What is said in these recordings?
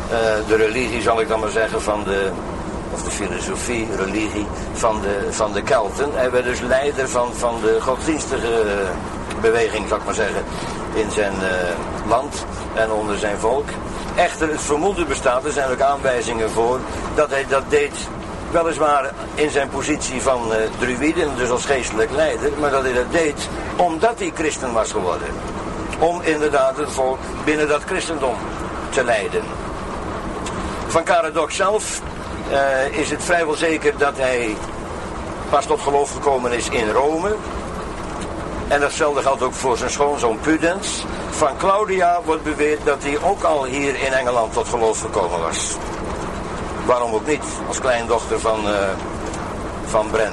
de religie, zal ik dan maar zeggen, of de filosofie, religie van de Kelten. Hij werd dus leider van de godsdienstige beweging, zal ik maar zeggen, in zijn land en onder zijn volk. Echter, het vermoeden bestaat, er zijn ook aanwijzingen voor, dat hij dat deed, weliswaar in zijn positie van druïde, dus als geestelijk leider, maar dat hij dat deed omdat hij christen was geworden. Om inderdaad het volk binnen dat christendom te leiden. Van Caradoc zelf is het vrijwel zeker dat hij pas tot geloof gekomen is in Rome. En datzelfde geldt ook voor zijn schoonzoon Pudens. Van Claudia wordt beweerd dat hij ook al hier in Engeland tot geloof gekomen was. Waarom ook niet, als kleindochter van Bren.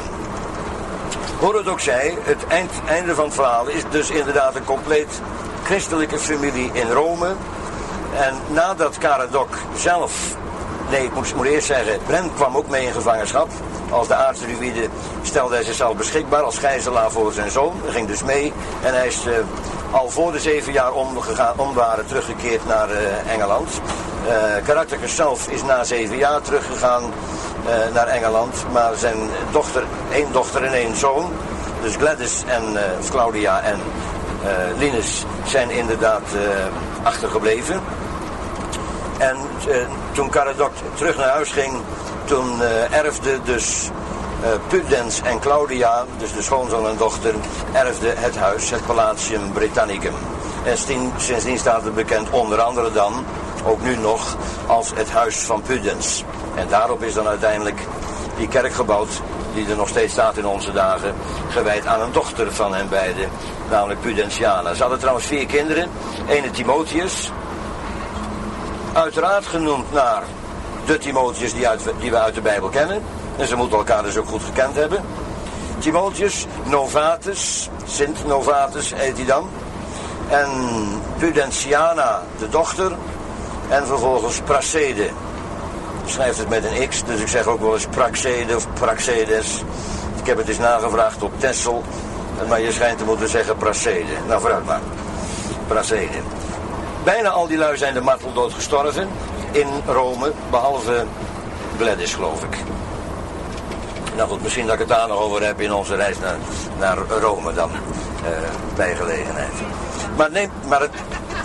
Hoe het ook zij, het einde van het verhaal is dus inderdaad een compleet christelijke familie in Rome. En nadat Caradoc zelf, nee, ik moet eerst zeggen, Bren kwam ook mee in gevangenschap. Als de aartsdruïde stelde hij zichzelf beschikbaar als gijzelaar voor zijn zoon. Hij ging dus mee en hij is al voor de 7 jaar om waren teruggekeerd naar Engeland. Caractacus zelf is na 7 jaar teruggegaan naar Engeland. Maar zijn dochter, 1 dochter en 1 zoon, dus Gladys en Claudia en Linus, zijn inderdaad achtergebleven. En toen Caradoc terug naar huis ging, toen erfde dus Pudens en Claudia, dus de schoonzoon en dochter, erfde het huis, het Palatium Britannicum. En sindsdien staat het bekend onder andere dan, ook nu nog, als het huis van Pudens. En daarop is dan uiteindelijk die kerk gebouwd, die er nog steeds staat in onze dagen, gewijd aan een dochter van hen beiden, namelijk Pudensiana. Ze hadden trouwens 4 kinderen, ene Timotheus, uiteraard genoemd naar de Timotheus die we uit de Bijbel kennen. En ze moeten elkaar dus ook goed gekend hebben. Timotheus, Novatus, Sint Novatus heet hij dan. En Pudensiana, de dochter. En vervolgens Pracede. Schrijft het met een X, dus ik zeg ook wel eens Praxede of Praxedes. Ik heb het eens nagevraagd op Texel, maar je schijnt te moeten zeggen Pracede. Nou, vooruit maar. Pracede. Bijna al die lui zijn de marteldood gestorven in Rome, behalve Gladys, geloof ik. Nou goed, misschien dat ik het daar nog over heb in onze reis naar Rome dan, bij gelegenheid. Maar nee, maar het...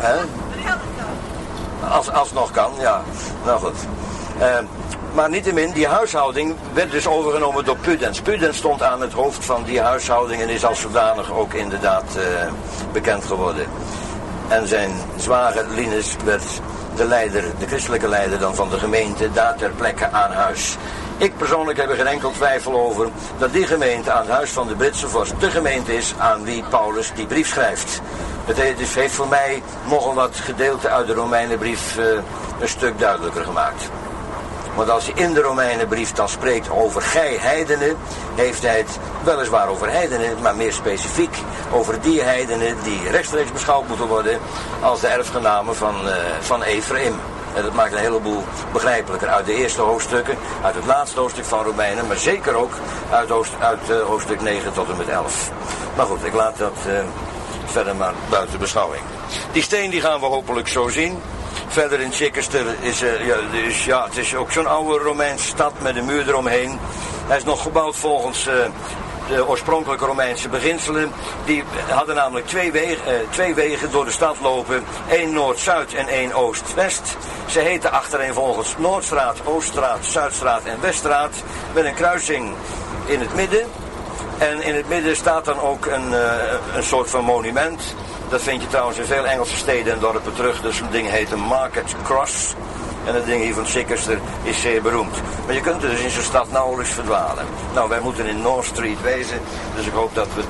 Als het nog kan, ja. Nou goed. Maar niettemin, die huishouding werd dus overgenomen door Pudens. Pudens stond aan het hoofd van die huishouding en is als zodanig ook inderdaad bekend geworden. En zijn zwager Linus werd de christelijke leider dan van de gemeente, daar ter plekke aan huis. Ik persoonlijk heb er geen enkel twijfel over dat die gemeente aan het huis van de Britse vorst de gemeente is aan wie Paulus die brief schrijft. Het heeft voor mij nogal wat gedeelte uit de Romeinenbrief een stuk duidelijker gemaakt. Want als hij in de Romeinenbrief dan spreekt over gij heidenen, heeft hij het weliswaar over heidenen, maar meer specifiek over die heidenen die rechtstreeks beschouwd moeten worden als de erfgenamen van Ephraim. En dat maakt een heleboel begrijpelijker uit de eerste hoofdstukken, uit het laatste hoofdstuk van Romeinen, maar zeker ook uit hoofdstuk 9 tot en met 11. Maar goed, ik laat dat verder maar buiten beschouwing. Die steen die gaan we hopelijk zo zien. Verder in Chichester is het is ook zo'n oude Romeinse stad met een muur eromheen. Hij is nog gebouwd volgens de oorspronkelijke Romeinse beginselen. Die hadden namelijk twee wegen door de stad lopen. 1 Noord-Zuid en 1 Oost-West. Ze heten achtereenvolgens Noordstraat, Ooststraat, Zuidstraat en Weststraat. Met een kruising in het midden. En in het midden staat dan ook een soort van monument. Dat vind je trouwens in veel Engelse steden en dorpen terug. Dus zo'n ding heet een Market Cross. En dat ding hier van Chichester is zeer beroemd. Maar je kunt er dus in zo'n stad nauwelijks verdwalen. Nou, wij moeten in North Street wezen. Dus ik hoop dat we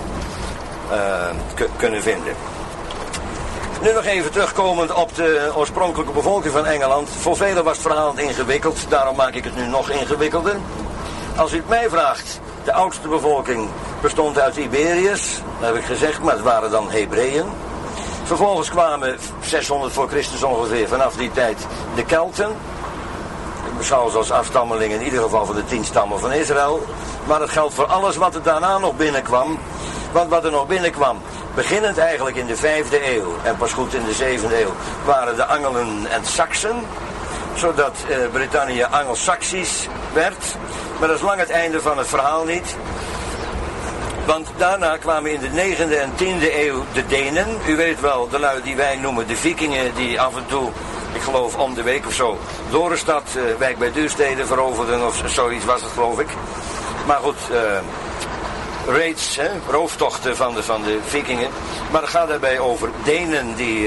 het kunnen vinden. Nu nog even terugkomend op de oorspronkelijke bevolking van Engeland. Voor velen was het verhaal ingewikkeld. Daarom maak ik het nu nog ingewikkelder. Als u het mij vraagt, de oudste bevolking bestond uit Iberiërs. Dat heb ik gezegd, maar het waren dan Hebreeën. Vervolgens kwamen 600 voor Christus ongeveer vanaf die tijd de Kelten. Ik beschouw ze als afstammelingen in ieder geval van de 10 stammen van Israël. Maar dat geldt voor alles wat er daarna nog binnenkwam. Want wat er nog binnenkwam, beginnend eigenlijk in de 5e eeuw en pas goed in de 7e eeuw, waren de Angelen en Saksen. zodat Brittannië Angelsaksisch werd. Maar dat is lang het einde van het verhaal niet. Want daarna kwamen in de 9e en 10e eeuw de Denen. U weet wel, de lui die wij noemen de Vikingen, die af en toe, ik geloof om de week of zo, Dorenstad, Wijk bij Duurstede veroverden of zoiets was het, geloof ik. Maar goed, raids, rooftochten van de Vikingen. Maar het gaat daarbij over Denen die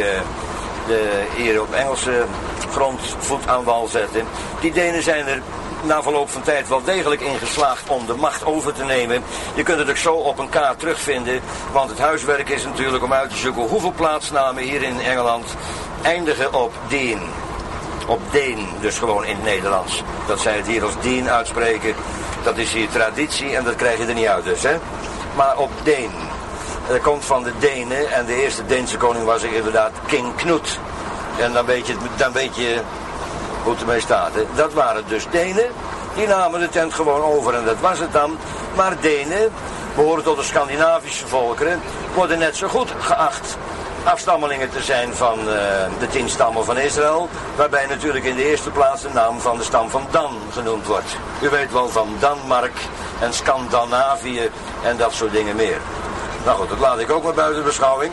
hier op Engelse grond voet aan wal zetten. Die Denen zijn er na verloop van tijd wel degelijk in geslaagd om de macht over te nemen. Je kunt het ook zo op een kaart terugvinden, want het huiswerk is natuurlijk om uit te zoeken hoeveel plaatsnamen hier in Engeland eindigen op Deen. Op Deen, dus gewoon in het Nederlands. Dat zij het hier als Deen uitspreken, dat is hier traditie en dat krijg je er niet uit dus, hè. Maar op Deen. Dat komt van de Denen en de eerste Deense koning was inderdaad King Knut. En dan weet je hoe het ermee staat. Hè. Dat waren dus Denen, die namen de tent gewoon over en dat was het dan. Maar Denen, behoren tot de Scandinavische volkeren, worden net zo goed geacht afstammelingen te zijn van de 10 stammen van Israël, waarbij natuurlijk in de eerste plaats de naam van de stam van Dan genoemd wordt. U weet wel van Danmark en Scandinavië en dat soort dingen meer. Nou goed, dat laat ik ook maar buiten beschouwing.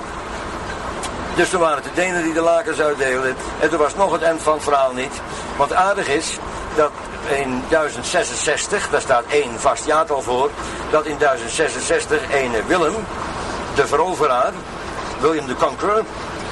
Dus toen waren het de Denen die de lakens uitdeelden. En toen was nog het eind van het verhaal niet. Want aardig is dat in 1066, daar staat 1 vast jaartal voor, dat in 1066 ene Willem, de veroveraar, William the Conqueror,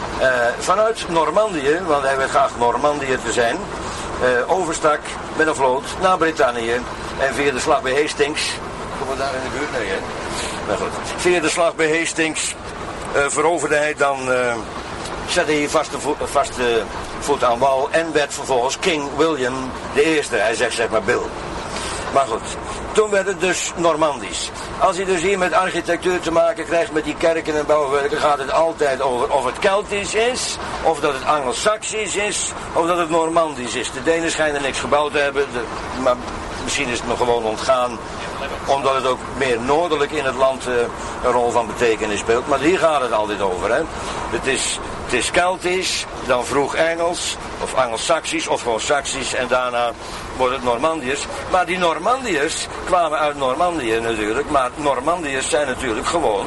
vanuit Normandië, want hij werd geacht Normandië te zijn, overstak met een vloot naar Brittannië en via de slag bij Hastings, komen we daar in de buurt? Nee, hè? Nou goed. Via de slag bij Hastings veroverde hij dan, zette hij vaste voet aan wal en werd vervolgens King William de Eerste. Hij zegt zeg maar Bill. Maar goed, toen werd het dus Normandisch. Als je dus hier met architectuur te maken krijgt met die kerken en bouwwerken, gaat het altijd over of het Keltisch is, of dat het Angelsaksisch is, of dat het Normandisch is. De Denen schijnen niks gebouwd te hebben, maar misschien is het nog gewoon ontgaan, omdat het ook meer noordelijk in het land een rol van betekenis speelt. Maar hier gaat het altijd over, hè. Het is Keltisch, dan vroeg Engels, of Angelsaksisch, of gewoon Saksisch, en daarna wordt het Normandiërs. Maar die Normandiërs kwamen uit Normandië natuurlijk, maar Normandiërs zijn natuurlijk gewoon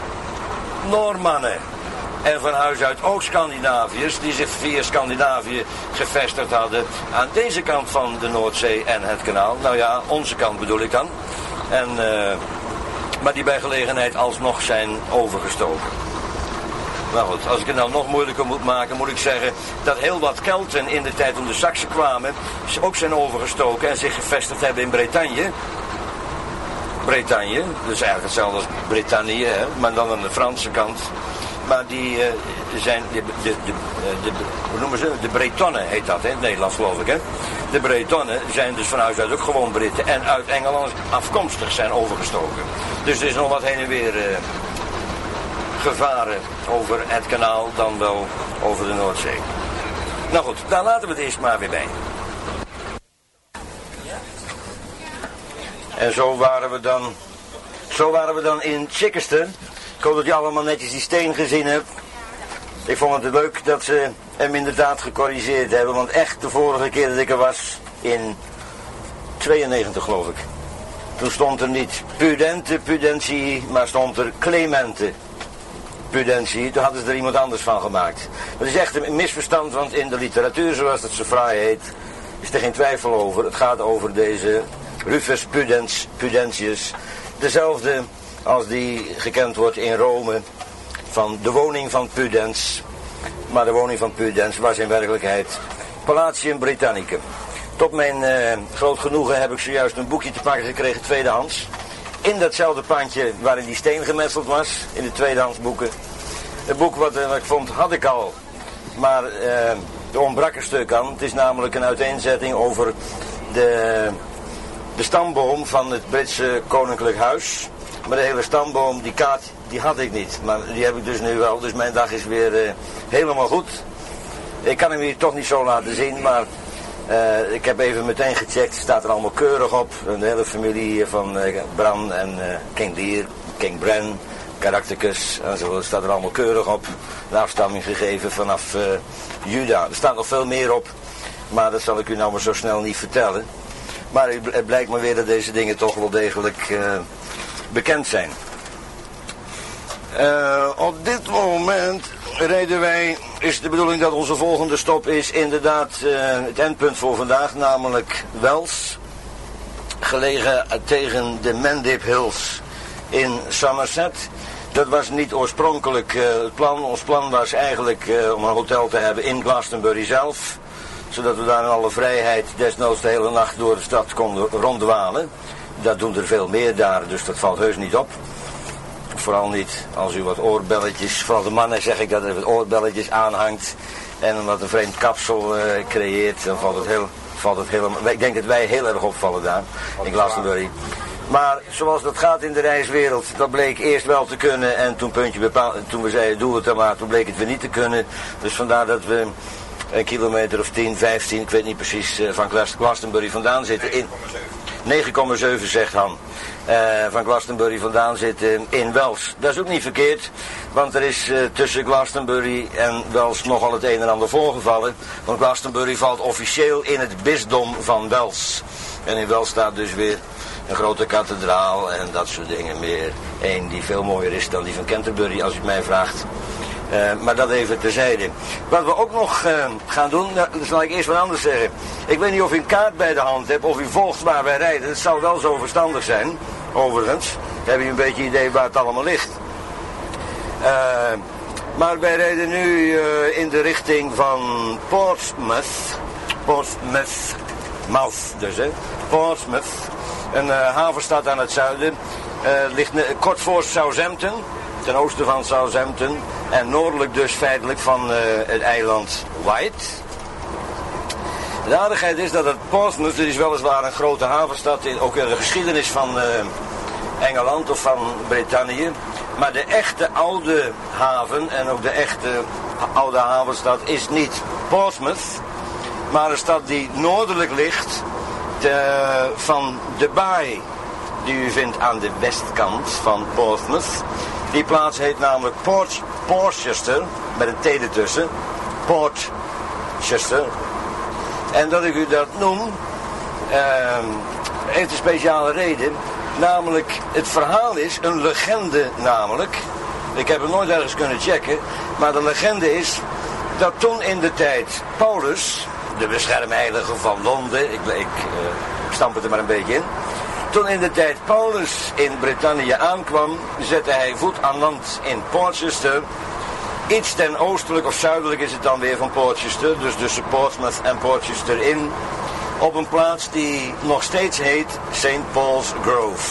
Noormannen. En van huis uit ook Scandinaviërs die zich via Scandinavië gevestigd hadden aan deze kant van de Noordzee en het kanaal. Nou ja, onze kant bedoel ik dan. Maar die bij gelegenheid alsnog zijn overgestoken. Nou goed, als ik het nou nog moeilijker moet maken, moet ik zeggen dat heel wat Kelten in de tijd toen de Saksen kwamen ook zijn overgestoken en zich gevestigd hebben in Bretagne. Bretagne, dus eigenlijk hetzelfde als Brittannië, hè, maar dan aan de Franse kant. Maar die zijn, hoe noemen ze? De Bretonnen heet dat, hè? In het Nederlands geloof ik, hè? De Bretonnen zijn dus van huis uit ook gewoon Britten en uit Engeland afkomstig zijn overgestoken. Dus er is nog wat heen en weer gevaren over het kanaal dan wel over de Noordzee. Nou goed, daar laten we het eerst maar weer bij. En zo waren we dan in Chichester. Ik hoop dat je allemaal netjes die steen gezien hebt. Ik vond het leuk dat ze hem inderdaad gecorrigeerd hebben. Want echt de vorige keer dat ik er was, in 92 geloof ik. Toen stond er niet pudentie, maar stond er Clemente pudentie. Toen hadden ze er iemand anders van gemaakt. Dat is echt een misverstand, want in de literatuur, zoals het zo fraai heet, is er geen twijfel over. Het gaat over deze Rufus Pudentius. Dezelfde als die gekend wordt in Rome van de woning van Pudens. Maar de woning van Pudens was in werkelijkheid Palatium Britannicum. Tot mijn groot genoegen heb ik zojuist een boekje te pakken gekregen, tweedehands. In datzelfde pandje waarin die steen gemetseld was, in de tweedehands boeken. Het boek wat ik vond had ik al, maar er ontbrak een stuk aan. Het is namelijk een uiteenzetting over de stamboom van het Britse koninklijk huis. Maar de hele stamboom, die kaart, die had ik niet. Maar die heb ik dus nu wel. Dus mijn dag is weer helemaal goed. Ik kan hem hier toch niet zo laten zien, maar ik heb even meteen gecheckt. Staat er allemaal keurig op. De hele familie van Bran en King Lear, King Bran, Caractacus enzovoort. Staat er allemaal keurig op. De afstamming gegeven vanaf Juda. Er staat nog veel meer op. Maar dat zal ik u nou maar zo snel niet vertellen. Maar het blijkt me weer dat deze dingen toch wel degelijk bekend zijn. Op dit moment rijden wij, is de bedoeling dat onze volgende stop is inderdaad het eindpunt voor vandaag, namelijk Wells. Gelegen tegen de Mendip Hills in Somerset. Dat was niet oorspronkelijk het plan. Ons plan was eigenlijk om een hotel te hebben in Glastonbury zelf. Zodat we daar in alle vrijheid desnoods de hele nacht door de stad konden ronddwalen. Dat doen er veel meer daar, dus dat valt heus niet op. Vooral niet als u wat oorbelletjes, vooral de mannen zeg ik dat er wat oorbelletjes aanhangt. En wat een vreemd kapsel creëert, dan valt het helemaal. Ik denk dat wij heel erg opvallen daar in Glastonbury. Maar zoals dat gaat in de reiswereld, dat bleek eerst wel te kunnen. En toen toen we zeiden doe het dan maar, toen bleek het weer niet te kunnen. Dus vandaar dat we een kilometer of 10, 15, ik weet niet precies, van Glastonbury vandaan zitten. In 9,7 zegt Han. Van Glastonbury vandaan zitten in Wells. Dat is ook niet verkeerd, want er is tussen Glastonbury en Wells nogal het een en ander voorgevallen. Want Glastonbury valt officieel in het bisdom van Wells. En in Wells staat dus weer een grote kathedraal en dat soort dingen meer. Eén die veel mooier is dan die van Canterbury, als u het mij vraagt. Maar dat even terzijde. Wat we ook nog gaan doen, nou, dat zal ik eerst wat anders zeggen. Ik weet niet of u een kaart bij de hand hebt, of u volgt waar wij rijden. Dat zou wel zo verstandig zijn, overigens. Dan heb je een beetje idee waar het allemaal ligt. Maar wij rijden nu in de richting van Portsmouth. Mouth dus, hè. Portsmouth. Een havenstad aan het zuiden. Ligt kort voor Southampton. Ten oosten van Southampton. En noordelijk dus feitelijk van het eiland Wight. De aardigheid is dat het Portsmouth, dit is weliswaar een grote havenstad, ook in de geschiedenis van Engeland of van Brittannië. Maar de echte oude haven en ook de echte oude havenstad is niet Portsmouth. Maar een stad die noordelijk ligt van de baai die u vindt aan de westkant van Portsmouth. Die plaats heet namelijk Portchester, met een T ertussen. Portchester. En dat ik u dat noem, heeft een speciale reden. Namelijk, het verhaal is, een legende namelijk. Ik heb het nooit ergens kunnen checken. Maar de legende is dat toen in de tijd Paulus, de beschermheilige van Londen, ik stamp het er maar een beetje in. Toen in de tijd Paulus in Brittannië aankwam, zette hij voet aan land in Portchester. Iets ten oostelijk of zuidelijk is het dan weer van Portchester, dus tussen Portsmouth en Portchester in. Op een plaats die nog steeds heet St. Paul's Grove.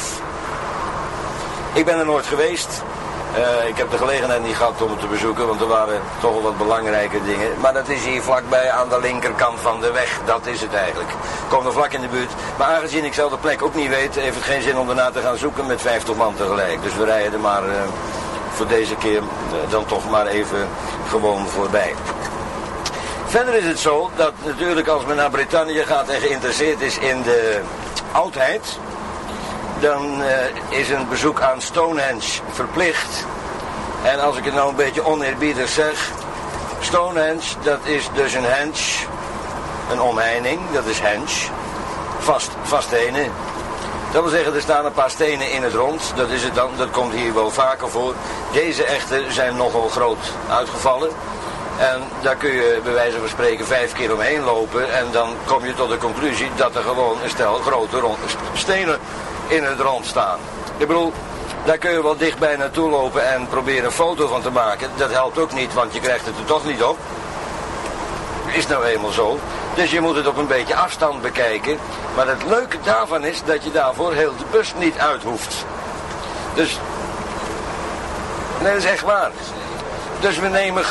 Ik ben er nooit geweest. Ik heb de gelegenheid niet gehad om het te bezoeken, want er waren toch wel wat belangrijke dingen. Maar dat is hier vlakbij aan de linkerkant van de weg. Dat is het eigenlijk. Kom er vlak in de buurt. Maar aangezien ik zelf de plek ook niet weet, heeft het geen zin om ernaar te gaan zoeken met 50 man tegelijk. Dus we rijden er maar voor deze keer dan toch maar even gewoon voorbij. Verder is het zo dat natuurlijk als men naar Brittannië gaat en geïnteresseerd is in de oudheid, dan is een bezoek aan Stonehenge verplicht. En als ik het nou een beetje oneerbiedig zeg, Stonehenge, dat is dus een henge, een omheining, dat is henge, vast stenen. Dat wil zeggen, er staan een paar stenen in het rond, dat is het dan, dat komt hier wel vaker voor. Deze echte zijn nogal groot uitgevallen. En daar kun je bij wijze van spreken 5 keer omheen lopen en dan kom je tot de conclusie dat er gewoon een stel grote stenen in het rond staan. Ik bedoel, daar kun je wel dichtbij naartoe lopen en proberen een foto van te maken. Dat helpt ook niet, want je krijgt het er toch niet op. Is nou eenmaal zo. Dus je moet het op een beetje afstand bekijken. Maar het leuke daarvan is dat je daarvoor heel de bus niet uit hoeft. Dus, nee, dat is echt waar. Dus we nemen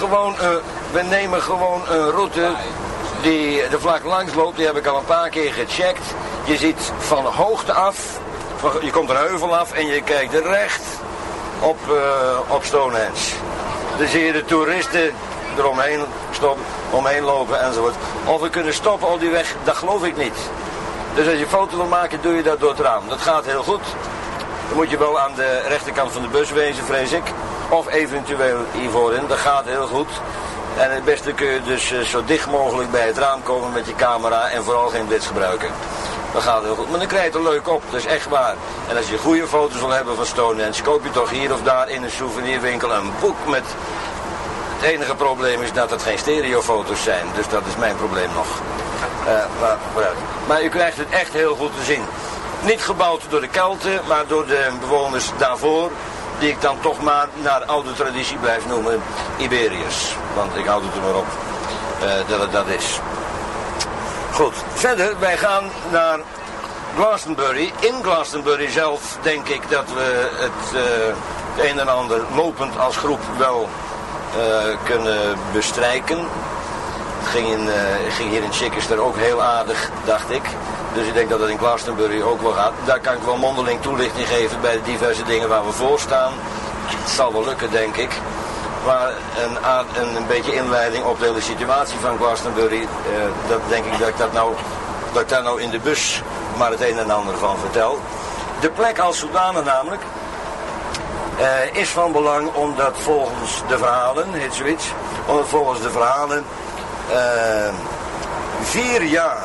gewoon een route die er vlak langs loopt. Die heb ik al een paar keer gecheckt. Je ziet van hoogte af, je komt een heuvel af en je kijkt recht op Stonehenge. Dan zie je de toeristen eromheen omheen lopen enzovoort. Of we kunnen stoppen op die weg, dat geloof ik niet. Dus als je een foto wil maken, doe je dat door het raam. Dat gaat heel goed. Dan moet je wel aan de rechterkant van de bus wezen, vrees ik. Of eventueel hiervoor in, dat gaat heel goed. En het beste kun je dus zo dicht mogelijk bij het raam komen met je camera en vooral geen blitz gebruiken. Dat gaat heel goed. Maar dan krijg je het er leuk op, dat is echt waar. En als je goede foto's wil hebben van Stonehenge, koop je toch hier of daar in een souvenirwinkel een boek met... Het enige probleem is dat het geen stereofoto's zijn, dus dat is mijn probleem nog. Maar u krijgt het echt heel goed te zien. Niet gebouwd door de Kelten, maar door de bewoners daarvoor, die ik dan toch maar naar oude traditie blijf noemen, Iberiërs. Want ik houd het er maar op dat het dat is. Goed, verder, wij gaan naar Glastonbury. In Glastonbury zelf denk ik dat we het een en ander lopend als groep wel kunnen bestrijken. Het ging hier in Chichester ook heel aardig, dacht ik. Dus ik denk dat het in Glastonbury ook wel gaat. Daar kan ik wel mondeling toelichting geven bij de diverse dingen waar we voor staan. Het zal wel lukken, denk ik. Maar een beetje inleiding op de hele situatie van Glastonbury, dat denk ik dat ik daar nou in de bus maar het een en ander van vertel. De plek als zodanig namelijk is van belang omdat volgens de verhalen, heet zoiets, omdat volgens de verhalen 4 jaar,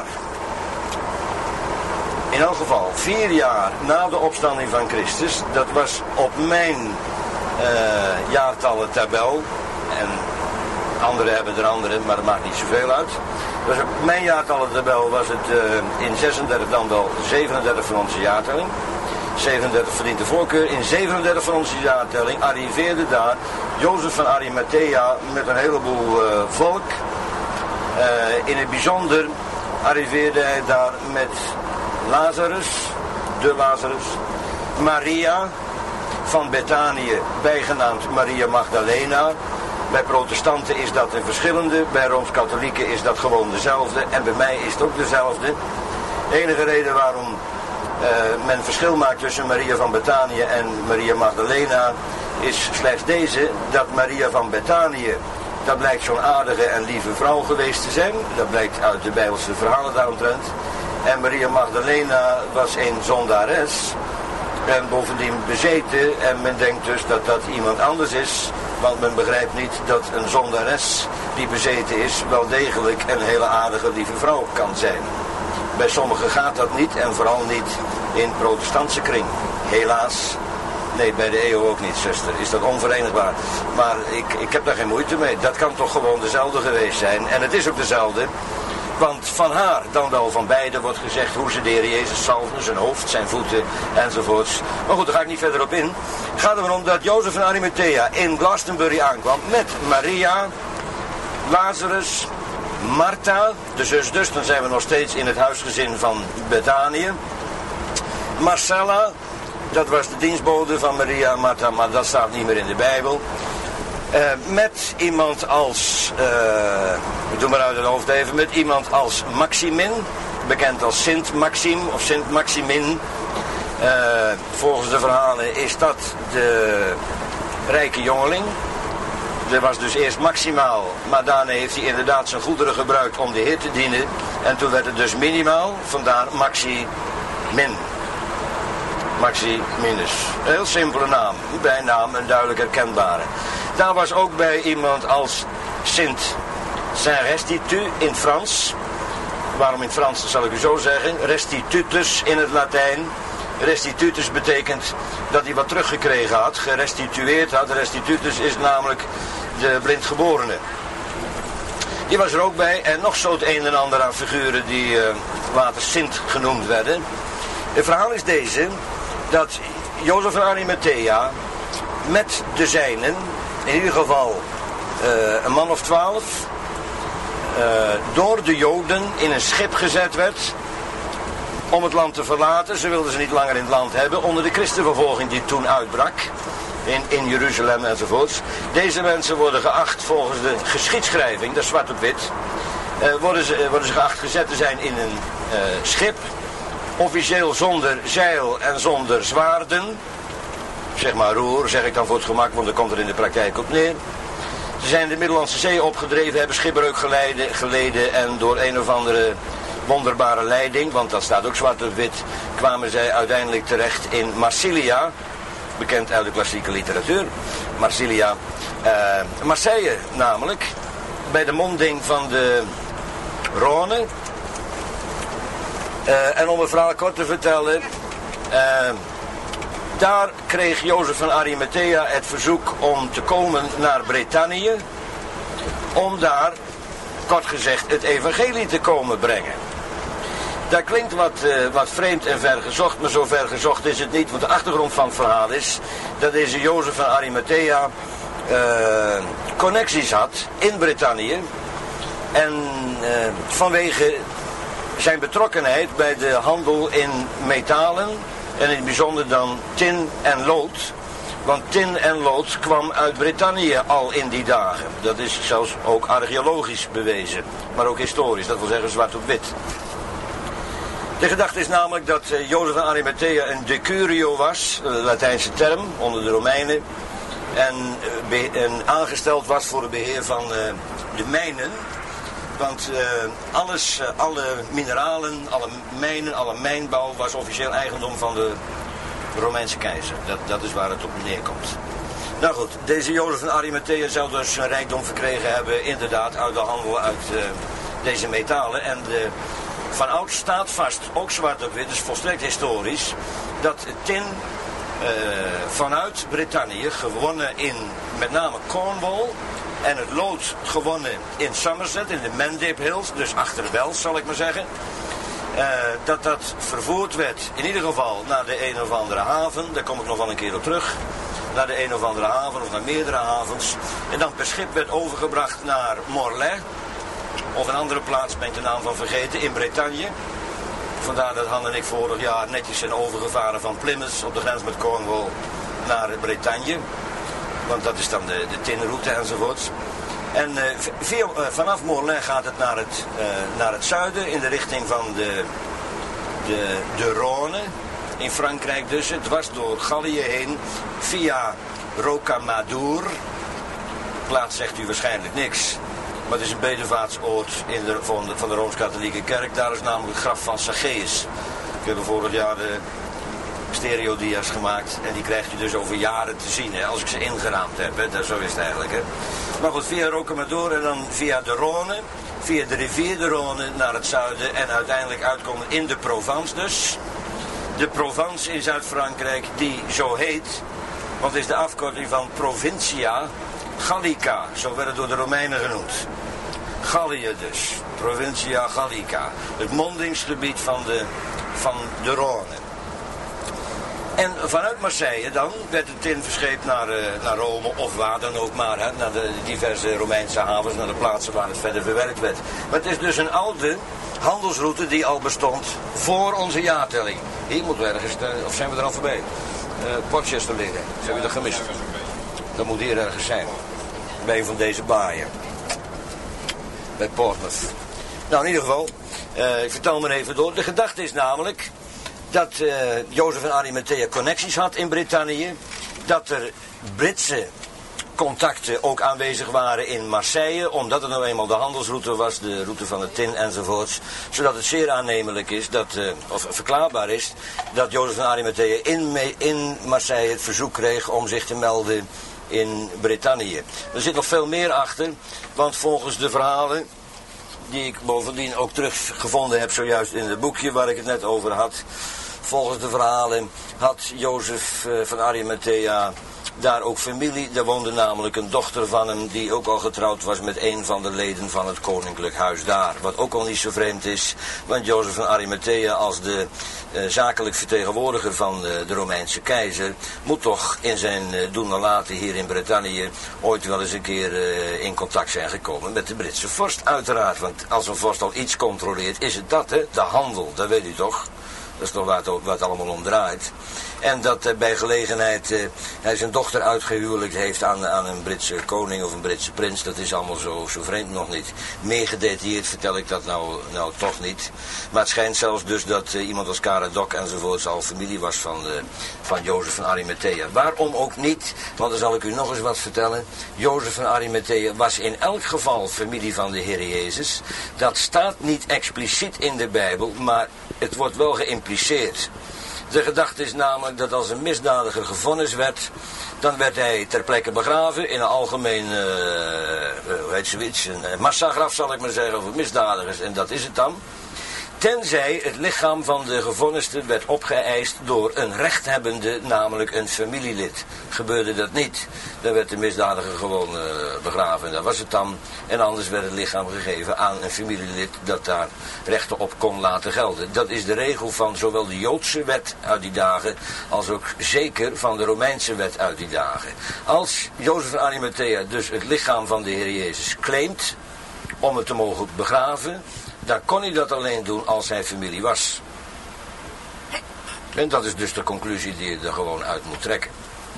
in elk geval 4 jaar na de opstanding van Christus, dat was op mijn jaartallen tabel, en anderen hebben er andere, maar dat maakt niet zoveel uit. Dus op mijn jaartallen tabel was het in 36 dan wel 37 van onze jaartelling. 37 verdient de voorkeur. In 37 van onze jaartelling arriveerde daar Jozef van Arimathea met een heleboel volk. In het bijzonder arriveerde hij daar met Lazarus, de Lazarus, Maria van Betanië, bijgenaamd Maria Magdalena. Bij protestanten is dat een verschillende, bij Rooms-Katholieken is dat gewoon dezelfde en bij mij is het ook dezelfde. De enige reden waarom men verschil maakt tussen Maria van Betanië en Maria Magdalena is slechts deze, dat Maria van Betanië, dat blijkt zo'n aardige en lieve vrouw geweest te zijn, dat blijkt uit de Bijbelse verhalen daaromtrent. En Maria Magdalena was een zondares en bovendien bezeten en men denkt dus dat dat iemand anders is, want men begrijpt niet dat een zondares die bezeten is wel degelijk een hele aardige lieve vrouw kan zijn. Bij sommigen gaat dat niet en vooral niet in protestantse kring. Helaas. Nee, bij de EO ook niet, zuster. Is dat onverenigbaar. Maar ik heb daar geen moeite mee. Dat kan toch gewoon dezelfde geweest zijn. En het is ook dezelfde. Want van haar, dan wel van beide, wordt gezegd hoe ze de Heer Jezus salven, zijn hoofd, zijn voeten enzovoorts. Maar goed, daar ga ik niet verder op in. Het gaat erom dat Jozef van Arimathea in Glastonbury aankwam met Maria, Lazarus, Martha, de zus dus, dan zijn we nog steeds in het huisgezin van Betanië. Marcella, dat was de dienstbode van Maria en Martha, maar dat staat niet meer in de Bijbel. Met iemand als, we doen maar uit het hoofd even, met iemand als Maximin, bekend als Sint Maxim of Sint Maximin. Volgens de verhalen is dat de rijke jongeling. Er was dus eerst maximaal, maar daarna heeft hij inderdaad zijn goederen gebruikt om de Heer te dienen. En toen werd het dus minimaal, vandaar Maximin. Maximinus. Een heel simpele naam, bijnaam en duidelijk herkenbare. Daar was ook bij iemand als Sint Saint-Restitut in Frans. Waarom in Frans, dat zal ik u zo zeggen. Restitutus in het Latijn. Restitutus betekent dat hij wat teruggekregen had, gerestitueerd had. Restitutus is namelijk de blindgeborene. Die was er ook bij en nog zo het een en ander aan figuren die later Sint genoemd werden. Het verhaal is deze, dat Jozef van Arimathea met de zijnen, in ieder geval een man of 12, door de Joden in een schip gezet werd om het land te verlaten. Ze wilden ze niet langer in het land hebben onder de christenvervolging die toen uitbrak in Jeruzalem enzovoorts. Deze mensen worden geacht volgens de geschiedschrijving, dat is zwart op wit, worden ze geacht gezet te zijn in een schip, officieel zonder zeil en zonder zwaarden, zeg maar roer, zeg ik dan voor het gemak, want dan komt er in de praktijk op neer. Ze zijn de Middellandse Zee opgedreven, hebben schipbreuk geleden en door een of andere wonderbare leiding, want dat staat ook zwart op wit, kwamen zij uiteindelijk terecht in Marsilia, bekend uit de klassieke literatuur. Marsilia, Marseille namelijk, bij de monding van de Rhône. En om het verhaal kort te vertellen, daar kreeg Jozef van Arimathea het verzoek om te komen naar Brittannië, om daar, kort gezegd, het evangelie te komen brengen. Dat klinkt wat vreemd en vergezocht, maar zo vergezocht is het niet, want de achtergrond van het verhaal is dat deze Jozef van Arimathea connecties had in Brittannië en vanwege zijn betrokkenheid bij de handel in metalen en in het bijzonder dan tin en lood. Want tin en lood kwam uit Brittannië al in die dagen. Dat is zelfs ook archeologisch bewezen, maar ook historisch, dat wil zeggen zwart op wit. De gedachte is namelijk dat Jozef van Arimathea een decurio was, een Latijnse term, onder de Romeinen. En aangesteld was voor het beheer van de mijnen. Want alle mineralen, alle mijnen, alle mijnbouw was officieel eigendom van de Romeinse keizer. Dat is waar het op neerkomt. Nou goed, deze Jozef van Arimathea zou dus een rijkdom verkregen hebben, inderdaad, uit de handel uit deze metalen. En van oud staat vast, ook zwart op wit, dus volstrekt historisch, dat tin vanuit Brittannië, gewonnen in met name Cornwall, en het lood gewonnen in Somerset, in de Mendip Hills, dus achter Wels zal ik maar zeggen, dat vervoerd werd, in ieder geval naar de een of andere haven, daar kom ik nog wel een keer op terug, naar de een of andere haven of naar meerdere havens, en dan per schip werd overgebracht naar Morlaix, of een andere plaats, ben ik de naam van vergeten, in Bretagne. Vandaar dat Han en ik vorig jaar netjes zijn overgevaren van Plymouth op de grens met Cornwall naar Bretagne. Want dat is dan de tinroute enzovoorts. En vanaf Morlaix gaat het naar het zuiden in de richting van de Rhône. In Frankrijk dus, dwars door Gallië heen, via Rocamadour. Plaats zegt u waarschijnlijk niks. Maar het is een bedevaartsoord van de Rooms-Katholieke Kerk. Daar is namelijk het graf van Zacchaeus. Ik heb vorig jaar de stereodia's gemaakt. En die krijgt u dus over jaren te zien. Hè, als ik ze ingeraamd heb. Hè. Zo is het eigenlijk. Hè. Maar goed, via Rocamadour en dan via de Rhône. Via de rivier de Rhône naar het zuiden. En uiteindelijk uitkomen in de Provence dus. De Provence in Zuid-Frankrijk die zo heet. Want het is de afkorting van Provincia Gallica, zo werd het door de Romeinen genoemd. Gallië dus, Provincia Gallica, het mondingsgebied van de Rhône. En vanuit Marseille dan werd de tin verscheept naar Rome of waar dan ook maar, hè, naar de diverse Romeinse havens, naar de plaatsen waar het verder verwerkt werd. Maar het is dus een oude handelsroute die al bestond voor onze jaartelling. Hier moeten we ergens, of zijn we er al voorbij? Portchester liggen, hebben we dat gemist? Dat moet hier ergens zijn. Bij een van deze baaien. Bij Portsmouth. Nou, in ieder geval, ik vertel maar even door. De gedachte is namelijk dat Jozef van Arimathea connecties had in Brittannië. Dat er Britse contacten ook aanwezig waren in Marseille. Omdat het nou eenmaal de handelsroute was, de route van de tin enzovoorts. Zodat het zeer aannemelijk is, of verklaarbaar is, dat Jozef van Arimathea in Marseille het verzoek kreeg om zich te melden in Brittannië. Er zit nog veel meer achter, want volgens de verhalen, die ik bovendien ook teruggevonden heb zojuist in het boekje waar ik het net over had. Volgens de verhalen had Jozef van Arimathea daar ook familie. Daar woonde namelijk een dochter van hem die ook al getrouwd was met een van de leden van het koninklijk huis daar. Wat ook al niet zo vreemd is, want Jozef van Arimathea als de zakelijk vertegenwoordiger van de Romeinse keizer moet toch in zijn doen en laten hier in Brittannië ooit wel eens een keer in contact zijn gekomen met de Britse vorst uiteraard. Want als een vorst al iets controleert is het dat, hè? De handel, dat weet u toch? Dat is toch waar het allemaal om draait. En dat bij gelegenheid hij zijn dochter uitgehuwelijkt heeft aan een Britse koning of een Britse prins. Dat is allemaal zo vreemd nog niet. Meer gedetailleerd vertel ik dat nou toch niet. Maar het schijnt zelfs dus dat iemand als Caradoc enzovoorts al familie was van Jozef van Arimathea. Waarom ook niet? Want dan zal ik u nog eens wat vertellen. Jozef van Arimathea was in elk geval familie van de Heer Jezus. Dat staat niet expliciet in de Bijbel, maar het wordt wel geïmpliceerd. De gedachte is namelijk dat als een misdadiger gevonnis werd, dan werd hij ter plekke begraven in een algemeen, hoe heet zoiets, een massagraf zal ik maar zeggen, voor misdadigers, en dat is het dan. Tenzij het lichaam van de gevonniste werd opgeëist door een rechthebbende, namelijk een familielid. Gebeurde dat niet, dan werd de misdadiger gewoon begraven en dat was het dan. En anders werd het lichaam gegeven aan een familielid dat daar rechten op kon laten gelden. Dat is de regel van zowel de Joodse wet uit die dagen als ook zeker van de Romeinse wet uit die dagen. Als Jozef van Arimathea dus het lichaam van de Heer Jezus claimt om het te mogen begraven, dan kon hij dat alleen doen als hij familie was. En dat is dus de conclusie die je er gewoon uit moet trekken.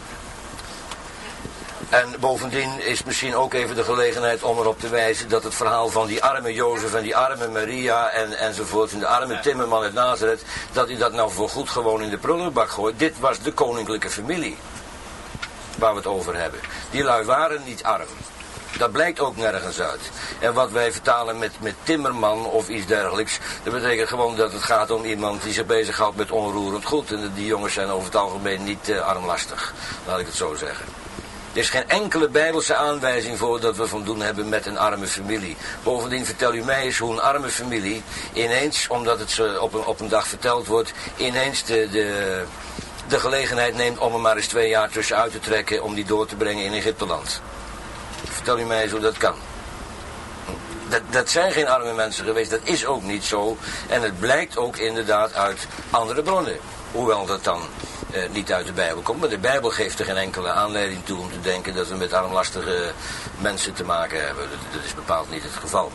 En bovendien is misschien ook even de gelegenheid om erop te wijzen dat het verhaal van die arme Jozef en die arme Maria enzovoort, en de arme timmerman uit Nazareth, dat hij dat nou voorgoed gewoon in de prullenbak gooit. Dit was de koninklijke familie waar we het over hebben. Die lui waren niet arm. Dat blijkt ook nergens uit. En wat wij vertalen met timmerman of iets dergelijks, dat betekent gewoon dat het gaat om iemand die zich bezighoudt met onroerend goed. En die jongens zijn over het algemeen niet armlastig, laat ik het zo zeggen. Er is geen enkele bijbelse aanwijzing voor dat we van doen hebben met een arme familie. Bovendien vertel u mij eens hoe een arme familie ineens, omdat het ze op een dag verteld wordt, ineens de gelegenheid neemt om er maar eens 2 jaar tussenuit te trekken om die door te brengen in Egypteland. Vertel u mij eens hoe dat kan. Dat zijn geen arme mensen geweest, dat is ook niet zo. En het blijkt ook inderdaad uit andere bronnen. Hoewel dat dan niet uit de Bijbel komt. Maar de Bijbel geeft er geen enkele aanleiding toe om te denken dat we met armlastige mensen te maken hebben. Dat is bepaald niet het geval.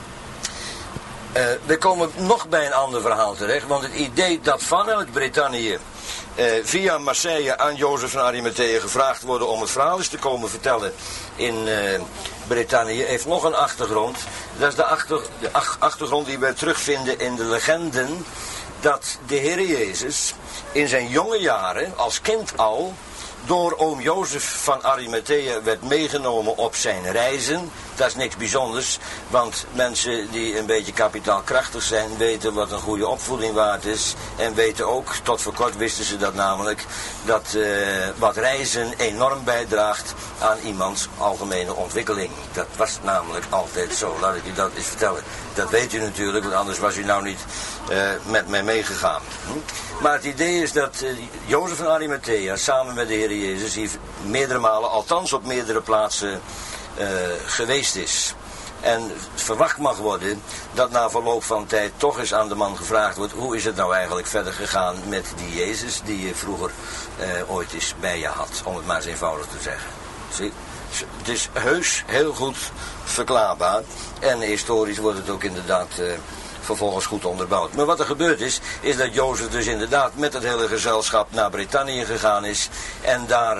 We komen nog bij een ander verhaal terecht. Want het idee dat vanuit Brittannië via Marseille aan Jozef van Arimathea gevraagd worden om het verhaal eens te komen vertellen in Brittannië, heeft nog een achtergrond. Dat is de achtergrond die wij terugvinden in de legenden dat de Heer Jezus in zijn jonge jaren, als kind al, door oom Jozef van Arimathea werd meegenomen op zijn reizen. Dat is niks bijzonders, want mensen die een beetje kapitaalkrachtig zijn weten wat een goede opvoeding waard is. En weten ook, tot voor kort wisten ze dat namelijk, dat wat reizen enorm bijdraagt aan iemands algemene ontwikkeling. Dat was namelijk altijd zo, laat ik u dat eens vertellen. Dat weet u natuurlijk, want anders was u nou niet met mij meegegaan. Maar het idee is dat Jozef van Arimathea samen met de Heer Jezus hier meerdere malen, althans op meerdere plaatsen, geweest is. En verwacht mag worden dat na verloop van tijd toch eens aan de man gevraagd wordt: hoe is het nou eigenlijk verder gegaan met die Jezus die je vroeger ooit eens bij je had, om het maar eens eenvoudig te zeggen. Zie? Het is heus heel goed verklaarbaar en historisch wordt het ook inderdaad vervolgens goed onderbouwd. Maar wat er gebeurd is dat Jozef dus inderdaad met het hele gezelschap naar Brittannië gegaan is en daar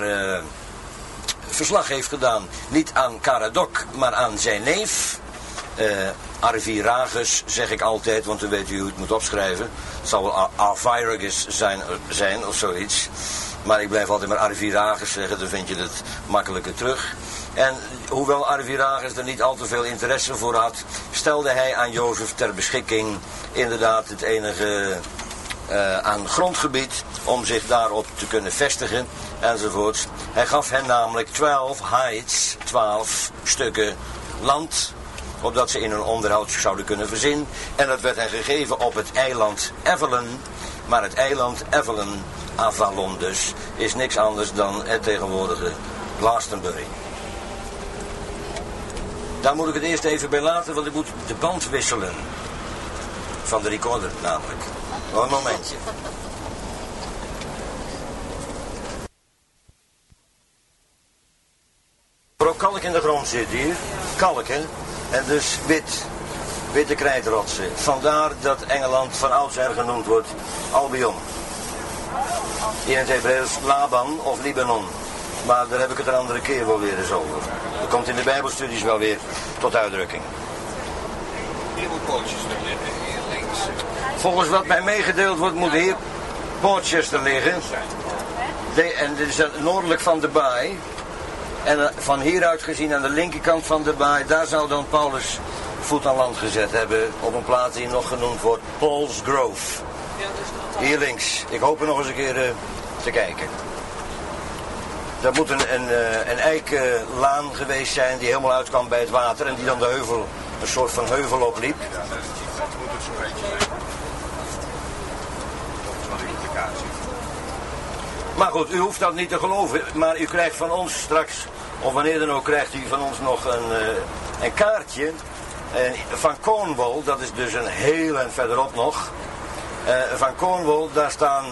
verslag heeft gedaan, niet aan Caradoc, maar aan zijn neef, Arviragus zeg ik altijd, want dan weet u hoe het moet opschrijven. Het zal wel Arviragus zijn of zoiets. Maar ik blijf altijd maar Arviragus zeggen, dan vind je het makkelijker terug. En hoewel Arviragus er niet al te veel interesse voor had, stelde hij aan Jozef ter beschikking inderdaad het enige aan grondgebied om zich daarop te kunnen vestigen enzovoorts. Hij gaf hen namelijk 12 heids, 12 stukken land, opdat ze in hun onderhoud zouden kunnen voorzien. En dat werd hen gegeven op het eiland Avalon. Maar het eiland Avalon, Avalon dus, is niks anders dan het tegenwoordige Glastonbury. Daar moet ik het eerst even bij laten, want ik moet de band wisselen. Van de recorder namelijk. Een momentje. Er ook kalk in de grond zit hier. Kalk, hè. En dus witte krijtrotsen. Vandaar dat Engeland van oudsher genoemd wordt Albion. In het Hebreeuws Laban of Libanon. Maar daar heb ik het een andere keer wel weer eens over. Dat komt in de Bijbelstudies wel weer tot uitdrukking. Hier moet Portchester liggen, hier links. Volgens wat mij meegedeeld wordt, moet hier Portchester liggen. En dit is noordelijk van de baai. En van hieruit gezien aan de linkerkant van de baai, daar zou dan Paulus voet aan land gezet hebben op een plaats die nog genoemd wordt Paul's Grove. Hier links. Ik hoop er nog eens een keer te kijken. Dat moet een eikenlaan geweest zijn die helemaal uitkwam bij het water en die dan de heuvel, een soort van heuvel opliep. Ja, dat moet het zo'n beetje zijn. Dat is wel een implicatie. Maar goed, u hoeft dat niet te geloven, maar u krijgt van ons straks, of wanneer dan ook, krijgt u van ons nog een kaartje van Cornwall. Dat is dus een heel en verderop nog. Van Cornwall, daar staan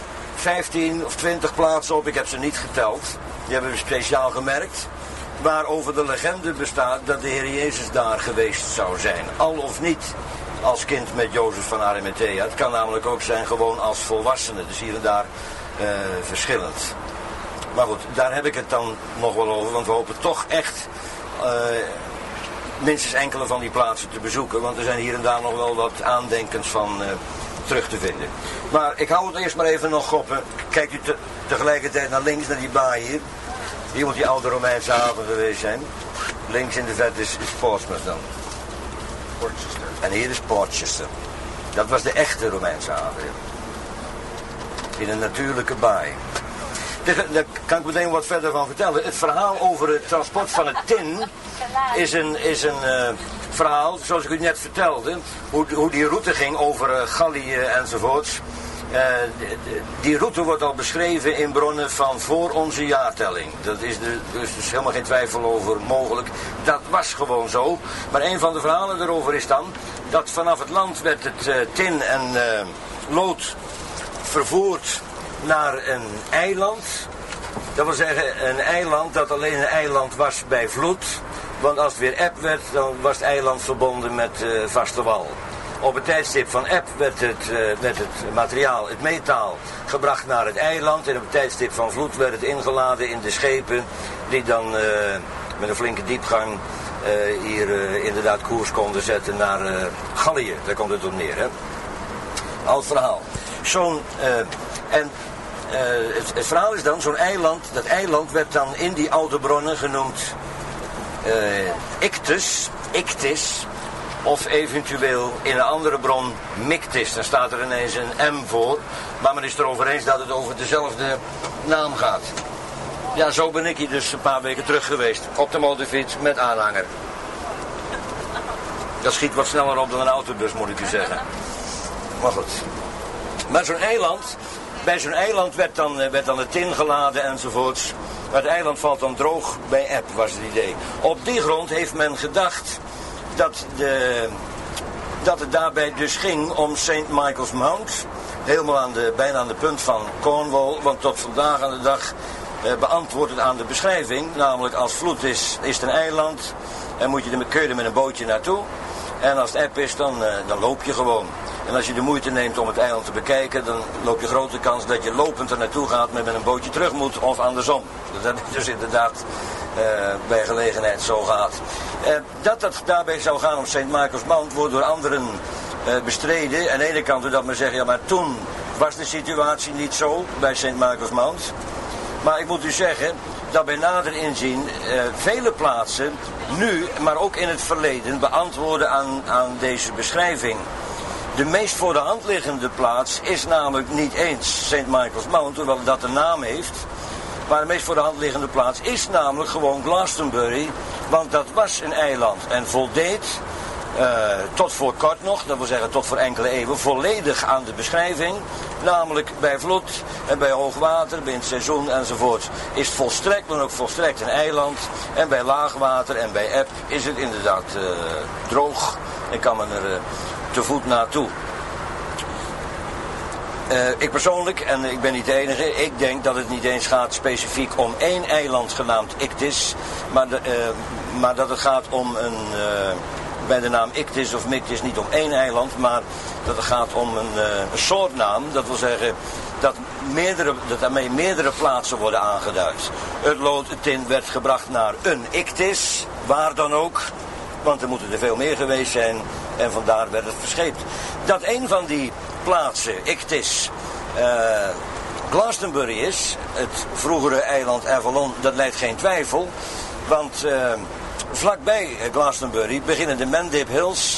15 of 20 plaatsen op, ik heb ze niet geteld. Die hebben we speciaal gemerkt. Waarover de legende bestaat dat de Heer Jezus daar geweest zou zijn. Al of niet als kind met Jozef van Arimathea. Het kan namelijk ook zijn gewoon als volwassene. Dus hier en daar verschillend. Maar goed, daar heb ik het dan nog wel over. Want we hopen toch echt minstens enkele van die plaatsen te bezoeken. Want er zijn hier en daar nog wel wat aandenkens van terug te vinden. Maar ik hou het eerst maar even nog op. Kijkt u tegelijkertijd naar links, naar die baai hier. Hier moet die oude Romeinse haven geweest zijn. Links in de verte is Portsmouth dan. Portchester. En hier is Portchester. Dat was de echte Romeinse haven. In een natuurlijke baai. Daar kan ik meteen wat verder van vertellen. Het verhaal over het transport van het tin is een verhaal, zoals ik u net vertelde, hoe die route ging over Gallië enzovoorts. Die route wordt al beschreven in bronnen van voor onze jaartelling. Dat is dus helemaal geen twijfel over mogelijk. Dat was gewoon zo. Maar een van de verhalen erover is dan dat vanaf het land werd het tin en lood vervoerd naar een eiland. Dat wil zeggen een eiland dat alleen een eiland was bij vloed. Want als het weer eb werd, dan was het eiland verbonden met vaste wal. Op het tijdstip van eb werd het materiaal, het metaal, gebracht naar het eiland. En op het tijdstip van vloed werd het ingeladen in de schepen die dan met een flinke diepgang hier inderdaad koers konden zetten naar Gallië. Daar komt het op neer, hè. Oud verhaal. Het verhaal is dan, zo'n eiland, dat eiland werd dan in die oude bronnen genoemd Ictis, of eventueel in een andere bron Mictis. Dan staat er ineens een M voor, maar men is erover eens dat het over dezelfde naam gaat. Ja, zo ben ik hier dus een paar weken terug geweest, op de motorfiets met aanhanger. Dat schiet wat sneller op dan een autobus, moet ik u zeggen. Maar goed. Maar zo'n eiland, bij zo'n eiland werd dan het tin geladen enzovoorts. Maar het eiland valt dan droog bij eb, was het idee. Op die grond heeft men gedacht dat het daarbij dus ging om St. Michael's Mount. Helemaal bijna aan de punt van Cornwall. Want tot vandaag aan de dag beantwoordt het aan de beschrijving. Namelijk als vloed is het een eiland. En kun je er met een bootje naartoe. En als het eb is, dan loop je gewoon. En als je de moeite neemt om het eiland te bekijken, dan loop je grote kans dat je lopend er naartoe gaat, maar met een bootje terug moet of andersom. Dat is dus inderdaad bij gelegenheid zo gaat. Dat het daarbij zou gaan om St. Michael's Mount wordt door anderen bestreden. Aan de ene kant doordat men zegt, ja maar toen was de situatie niet zo bij St. Michael's Mount. Maar ik moet u zeggen dat bij nader inzien vele plaatsen nu, maar ook in het verleden, beantwoorden aan deze beschrijving. De meest voor de hand liggende plaats is namelijk niet eens St. Michael's Mount, hoewel dat een naam heeft. Maar de meest voor de hand liggende plaats is namelijk gewoon Glastonbury. Want dat was een eiland en voldeed tot voor kort nog, dat wil zeggen tot voor enkele eeuwen, volledig aan de beschrijving. Namelijk bij vloed en bij hoogwater, bij het seizoen enzovoort is het volstrekt, maar ook volstrekt een eiland. En bij laagwater en bij eb is het inderdaad droog en kan men er te voet naartoe. Ik persoonlijk, en ik ben niet de enige, ik denk dat het niet eens gaat specifiek om één eiland genaamd Ictis, maar dat het gaat om bij de naam Ictis of Mictis niet om één eiland, maar dat het gaat om een soortnaam. Dat wil zeggen dat daarmee meerdere plaatsen worden aangeduid. Het tin werd gebracht naar een Ictis, waar dan ook, want er moeten er veel meer geweest zijn en vandaar werd het verscheept. Dat een van die plaatsen, Ictis, Glastonbury is, het vroegere eiland Avalon, dat lijdt geen twijfel, want vlakbij Glastonbury beginnen de Mendip Hills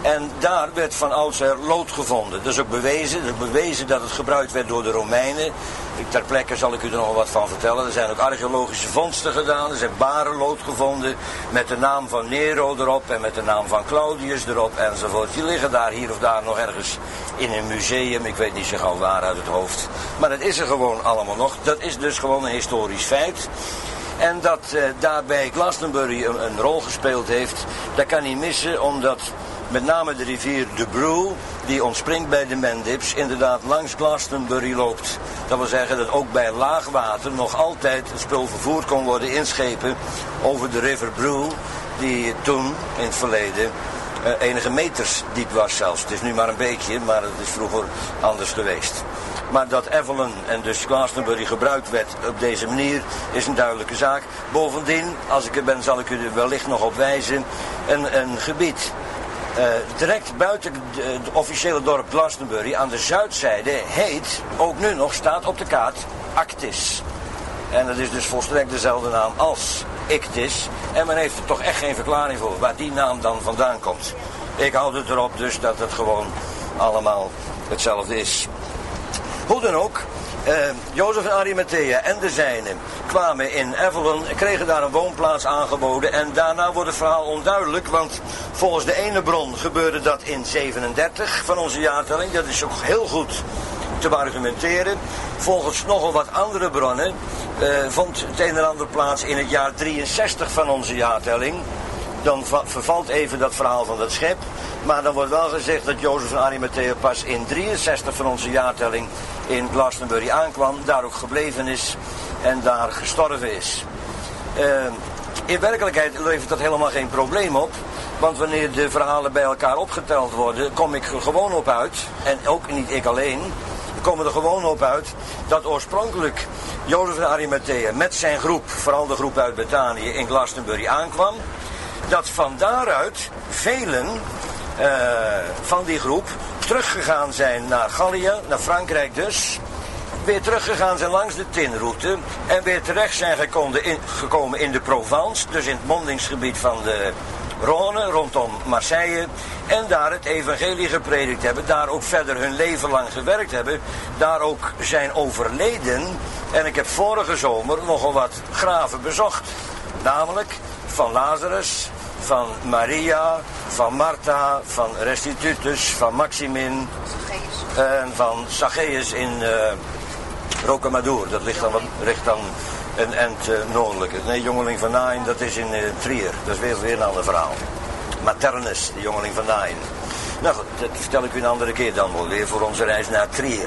En daar werd van oudsher lood gevonden. Dat is ook bewezen. Het is bewezen dat het gebruikt werd door de Romeinen. Ter plekke zal ik u er nog wat van vertellen. Er zijn ook archeologische vondsten gedaan. Er zijn barenlood gevonden met de naam van Nero erop en met de naam van Claudius erop enzovoort. Die liggen daar hier of daar nog ergens in een museum. Ik weet niet zo gauw waar uit het hoofd. Maar dat is er gewoon allemaal nog. Dat is dus gewoon een historisch feit. En dat daarbij Glastonbury een rol gespeeld heeft, dat kan niet missen, omdat met name de rivier de Brue, die ontspringt bij de Mendips, inderdaad langs Glastonbury loopt. Dat wil zeggen dat ook bij laagwater nog altijd het spul vervoerd kon worden in schepen over de River Brue, die toen in het verleden enige meters diep was zelfs. Het is nu maar een beetje, maar het is vroeger anders geweest. Maar dat Avalon en dus Glastonbury gebruikt werd op deze manier is een duidelijke zaak. Bovendien, als ik er ben, zal ik u er wellicht nog op wijzen, een gebied direct buiten het officiële dorp Glastonbury aan de zuidzijde heet, ook nu nog staat op de kaart, Actis. En dat is dus volstrekt dezelfde naam als Ictis. En men heeft er toch echt geen verklaring voor waar die naam dan vandaan komt. Ik houd het erop dus dat het gewoon allemaal hetzelfde is. Hoe dan ook, Jozef en Arimathea en de zijnen kwamen in Avalon, kregen daar een woonplaats aangeboden en daarna wordt het verhaal onduidelijk, want volgens de ene bron gebeurde dat in 37 van onze jaartelling. Dat is ook heel goed te argumenteren. Volgens nogal wat andere bronnen vond het een en ander plaats in het jaar 63 van onze jaartelling. Dan vervalt even dat verhaal van dat schip. Maar dan wordt wel gezegd dat Jozef en Arimathea pas in 63 van onze jaartelling in Glastonbury aankwam. Daar ook gebleven is en daar gestorven is. In werkelijkheid levert dat helemaal geen probleem op. Want wanneer de verhalen bij elkaar opgeteld worden, kom ik er gewoon op uit. En ook niet ik alleen. Komen er gewoon op uit dat oorspronkelijk Jozef en Arimathea met zijn groep, vooral de groep uit Betanië, in Glastonbury aankwam. Dat van daaruit velen van die groep teruggegaan zijn naar Gallië, naar Frankrijk dus. Weer teruggegaan zijn langs de Tinroute en weer terecht zijn gekomen in de Provence, dus in het mondingsgebied van de Rhône, rondom Marseille. En daar het evangelie gepredikt hebben, daar ook verder hun leven lang gewerkt hebben, daar ook zijn overleden. En ik heb vorige zomer nogal wat graven bezocht. Namelijk van Lazarus, van Maria, van Martha, van Restitutus, van Maximin en van Zacchaeus in Rocamadour. Dat ligt dan een end noordelijker. Nee, jongeling van Nain, dat is in Trier. Dat is weer een ander verhaal. Maternus, de jongeling van Nain. Nou goed, dat vertel ik u een andere keer dan wel weer voor onze reis naar Trier.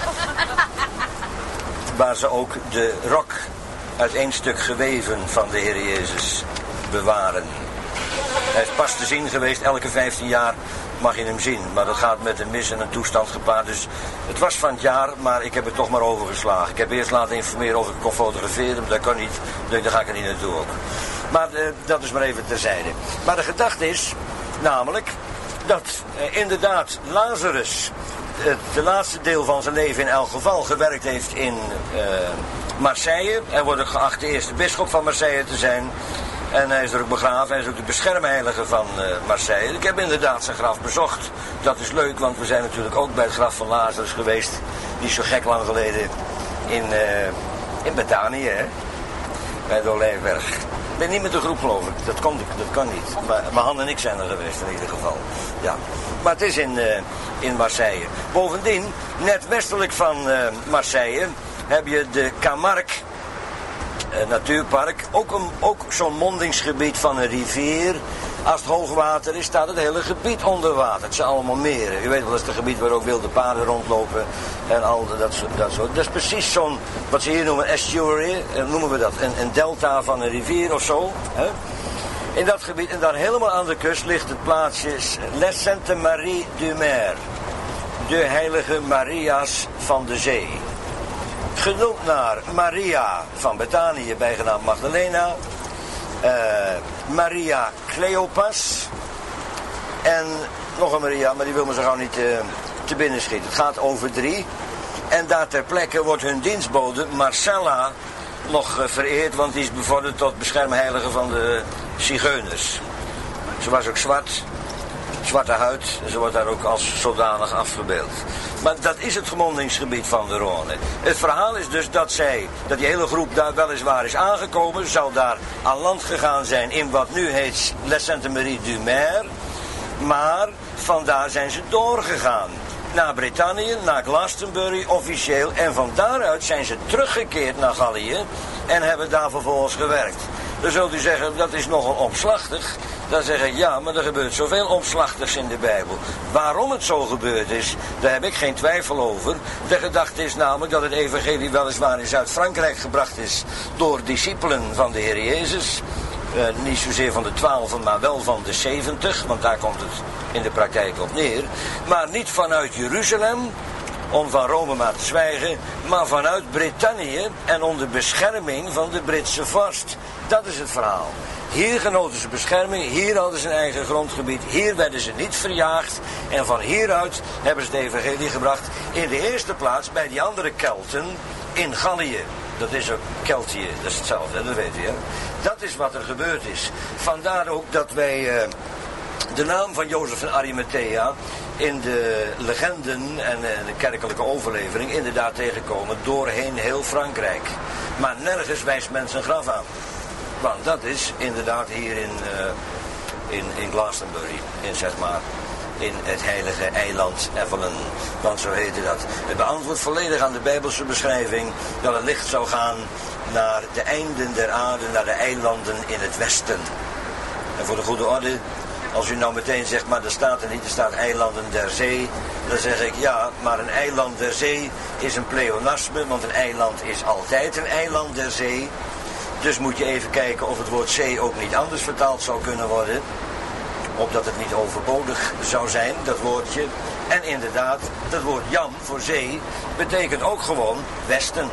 Waar ze ook de rok uit één stuk geweven van de Heer Jezus bewaren. Hij is pas te zien geweest, elke 15 jaar mag je hem zien. Maar dat gaat met een mis en een toestand gepaard. Dus het was van het jaar, maar ik heb het toch maar overgeslagen. Ik heb eerst laten informeren of ik kon fotograferen, maar dat kan niet. Daar ga ik er niet naartoe ook. Maar dat is maar even terzijde. Maar de gedachte is namelijk dat inderdaad Lazarus het laatste deel van zijn leven in elk geval gewerkt heeft in Marseille. Hij wordt ook geacht de eerste bisschop van Marseille te zijn. En hij is er ook begraven. Hij is ook de beschermheilige van Marseille. Ik heb inderdaad zijn graf bezocht. Dat is leuk, want we zijn natuurlijk ook bij het graf van Lazarus geweest. Die is zo gek lang geleden in Betanië, hè? Bij de Olijfberg. Ik ben niet met de groep, geloof ik. Dat kan niet. Maar Han en ik zijn er geweest in ieder geval. Ja. Maar het is in Marseille. Bovendien, net westelijk van Marseille heb je de Camargue natuurpark. Ook zo'n mondingsgebied van een rivier. Als het hoogwater is, staat het hele gebied onder water. Het zijn allemaal meren. U weet wel, dat is het gebied waar ook wilde paarden rondlopen. En al dat soort. Dat is precies zo'n, wat ze hier noemen, estuary. Noemen we dat. Een delta van een rivier of zo. Hè? In dat gebied, en daar helemaal aan de kust, ligt het plaatsje Les Sainte Marie du Mer. De heilige Maria's van de zee. Genoemd naar Maria van Betanië, bijgenaamd Magdalena. Maria Cleopas. En nog een Maria, maar die wil me zo gauw niet te binnen schieten. Het gaat over 3. En daar ter plekke wordt hun dienstbode Marcella nog vereerd, want die is bevorderd tot beschermheilige van de zigeuners. Ze was ook zwart zwarte huid. Ze wordt daar ook als zodanig afgebeeld. Maar dat is het mondingsgebied van de Rhône. Het verhaal is dus dat die hele groep daar weliswaar is aangekomen. Zou daar aan land gegaan zijn in wat nu heet Les Saintes-Maries-du-Mer. Maar vandaar zijn ze doorgegaan. Naar Brittannië, naar Glastonbury officieel. En van daaruit zijn ze teruggekeerd naar Gallië. En hebben daar vervolgens gewerkt. Dan zult u zeggen, dat is nogal omslachtig. Dan zeg ik, ja, maar er gebeurt zoveel omslachtigs in de Bijbel. Waarom het zo gebeurd is, daar heb ik geen twijfel over. De gedachte is namelijk dat het evangelie weliswaar in Zuid-Frankrijk gebracht is door discipelen van de Heer Jezus. Niet zozeer van de 12, maar wel van de 70, want daar komt het in de praktijk op neer. Maar niet vanuit Jeruzalem, om van Rome maar te zwijgen, maar vanuit Brittannië en onder bescherming van de Britse vorst. Dat is het verhaal. Hier genoten ze bescherming, hier hadden ze een eigen grondgebied, hier werden ze niet verjaagd en van hieruit hebben ze het evangelie gebracht. In de eerste plaats bij die andere Kelten in Gallië. Dat is ook Keltië, dat is hetzelfde, dat weet u, hè. Dat is wat er gebeurd is. Vandaar ook dat wij de naam van Jozef van Arimathea in de legenden en de kerkelijke overlevering inderdaad tegenkomen doorheen heel Frankrijk. Maar nergens wijst men zijn graf aan. Want dat is inderdaad hier in Glastonbury, in het heilige eiland Evelyn, want zo heette dat. Het beantwoordt volledig aan de Bijbelse beschrijving dat het licht zou gaan naar de einden der aarde, naar de eilanden in het westen. En voor de goede orde, als u nou meteen zegt, maar er staat er niet, er staat eilanden der zee, dan zeg ik ja, maar een eiland der zee is een pleonasme, want een eiland is altijd een eiland der zee. Dus moet je even kijken of het woord zee ook niet anders vertaald zou kunnen worden. Opdat het niet overbodig zou zijn, dat woordje. En inderdaad, dat woord jam voor zee betekent ook gewoon westen.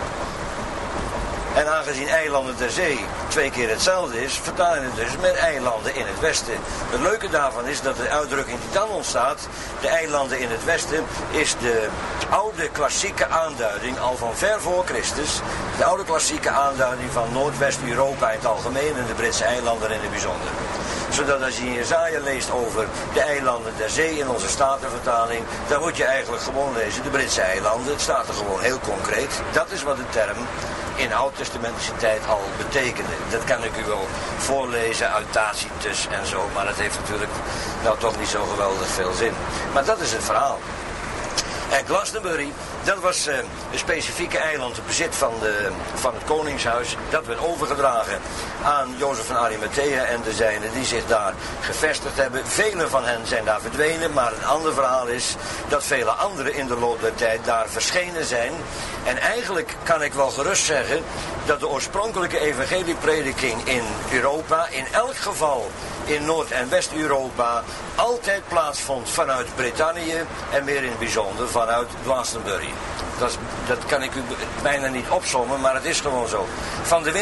En aangezien eilanden ter zee 2 keer hetzelfde is, vertalen we het dus met eilanden in het westen. Het leuke daarvan is dat de uitdrukking die dan ontstaat, de eilanden in het westen, is de oude klassieke aanduiding, al van ver voor Christus, de oude klassieke aanduiding van Noordwest-Europa in het algemeen en de Britse eilanden in het bijzonder. Zodat als je in Jesaja leest over de eilanden der zee in onze statenvertaling, dan moet je eigenlijk gewoon lezen de Britse eilanden. Het staat er gewoon heel concreet. Dat is wat de term in oud-testamentische tijd al betekende. Dat kan ik u wel voorlezen uit Tacitus en zo, maar dat heeft natuurlijk nou toch niet zo geweldig veel zin. Maar dat is het verhaal. En Glastonbury, dat was een specifieke eiland, het bezit van het koningshuis. Dat werd overgedragen aan Jozef van Arimathea en de zijnen die zich daar gevestigd hebben. Velen van hen zijn daar verdwenen, maar een ander verhaal is dat vele anderen in de loop der tijd daar verschenen zijn. En eigenlijk kan ik wel gerust zeggen dat de oorspronkelijke evangelieprediking in Europa, in elk geval in Noord- en West-Europa, altijd plaatsvond vanuit Brittannië en meer in het bijzonder vanuit Glastonbury. Dat kan ik u bijna niet opsommen, maar het is gewoon zo. Van de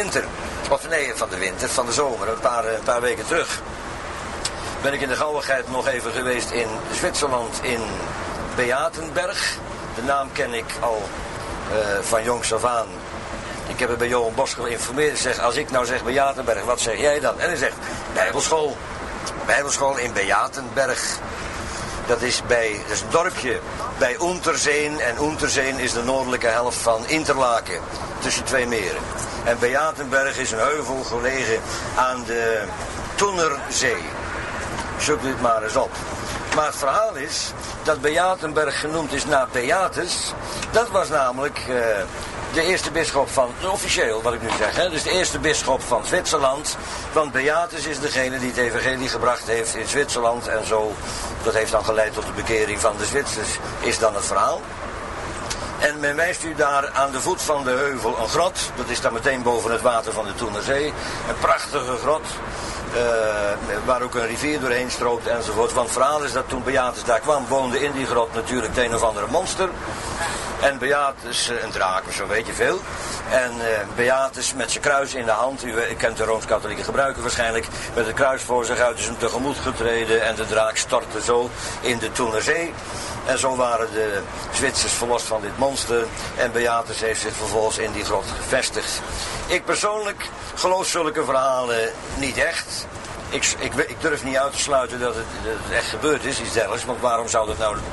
zomer, een paar weken terug, ben ik in de gauwigheid nog even geweest in Zwitserland, in Beatenberg. De naam ken ik al van jongs af aan. Ik heb het bij Johan Bosch geïnformeerd. Ik zeg, als ik nou zeg Beatenberg, wat zeg jij dan? En hij zegt, Bijbelschool. Bijbelschool in Beatenberg. Dat is een dorpje bij Unterzeen. En Unterzeen is de noordelijke helft van Interlaken. Tussen 2 meren. En Beatenberg is een heuvel gelegen aan de Thunerzee. Zoek dit maar eens op. Maar het verhaal is dat Beatenberg genoemd is naar Beatus. Dat was namelijk de eerste bisschop van, officieel wat ik nu zeg, hè, dus de eerste bisschop van Zwitserland. Want Beatus is degene die het evangelie gebracht heeft in Zwitserland en zo. Dat heeft dan geleid tot de bekering van de Zwitsers, is dan het verhaal. En men wijst u daar aan de voet van de heuvel een grot. Dat is dan meteen boven het water van de Thunerzee. Een prachtige grot. Waar ook een rivier doorheen strookt enzovoort. Want het verhaal is dat toen Beatus daar kwam, woonde in die grot natuurlijk het een of andere monster. En Beatus, een draak of zo, weet je veel. En Beatus met zijn kruis in de hand, u kent de Rooms-Katholieke gebruiken waarschijnlijk, met het kruis voor zich uit is hem tegemoet getreden en de draak stortte zo in de Thunerzee. En zo waren de Zwitsers verlost van dit monster en Beatus heeft zich vervolgens in die grot gevestigd. Ik persoonlijk geloof zulke verhalen niet echt. Ik durf niet uit te sluiten dat het echt gebeurd is, iets dergelijks, want waarom zou dat nou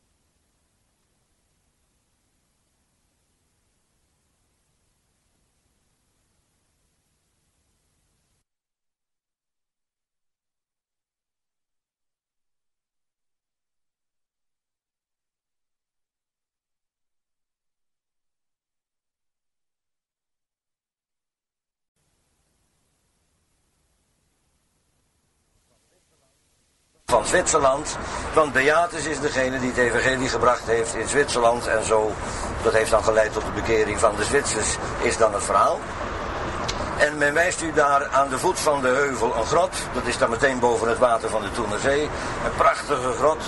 van Zwitserland, want Beatus is degene die het evangelie gebracht heeft in Zwitserland en zo, dat heeft dan geleid tot de bekering van de Zwitsers, is dan het verhaal. En men wijst u daar aan de voet van de heuvel een grot, dat is dan meteen boven het water van de Toenerzee, een prachtige grot,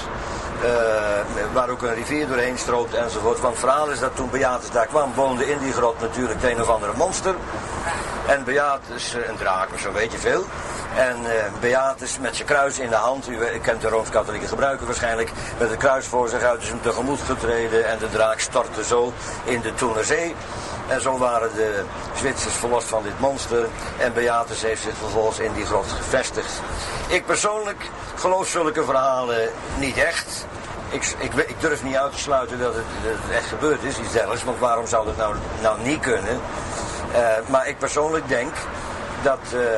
waar ook een rivier doorheen stroomt enzovoort. Want het verhaal is dat toen Beatus daar kwam, woonde in die grot natuurlijk het een of andere monster. En Beatus, een draak, zo weet je veel. En Beatus met zijn kruis in de hand, u kent de Rooms-Katholieke gebruiken waarschijnlijk, met het kruis voor zich uit is hem tegemoet getreden en de draak stortte zo in de Toenerzee. En zo waren de Zwitsers verlost van dit monster en Beatus heeft zich vervolgens in die grot gevestigd. Ik persoonlijk geloof zulke verhalen niet echt. Ik durf niet uit te sluiten dat het echt gebeurd is, iets dergelijks, want waarom zou dat nou niet kunnen? Maar ik persoonlijk denk dat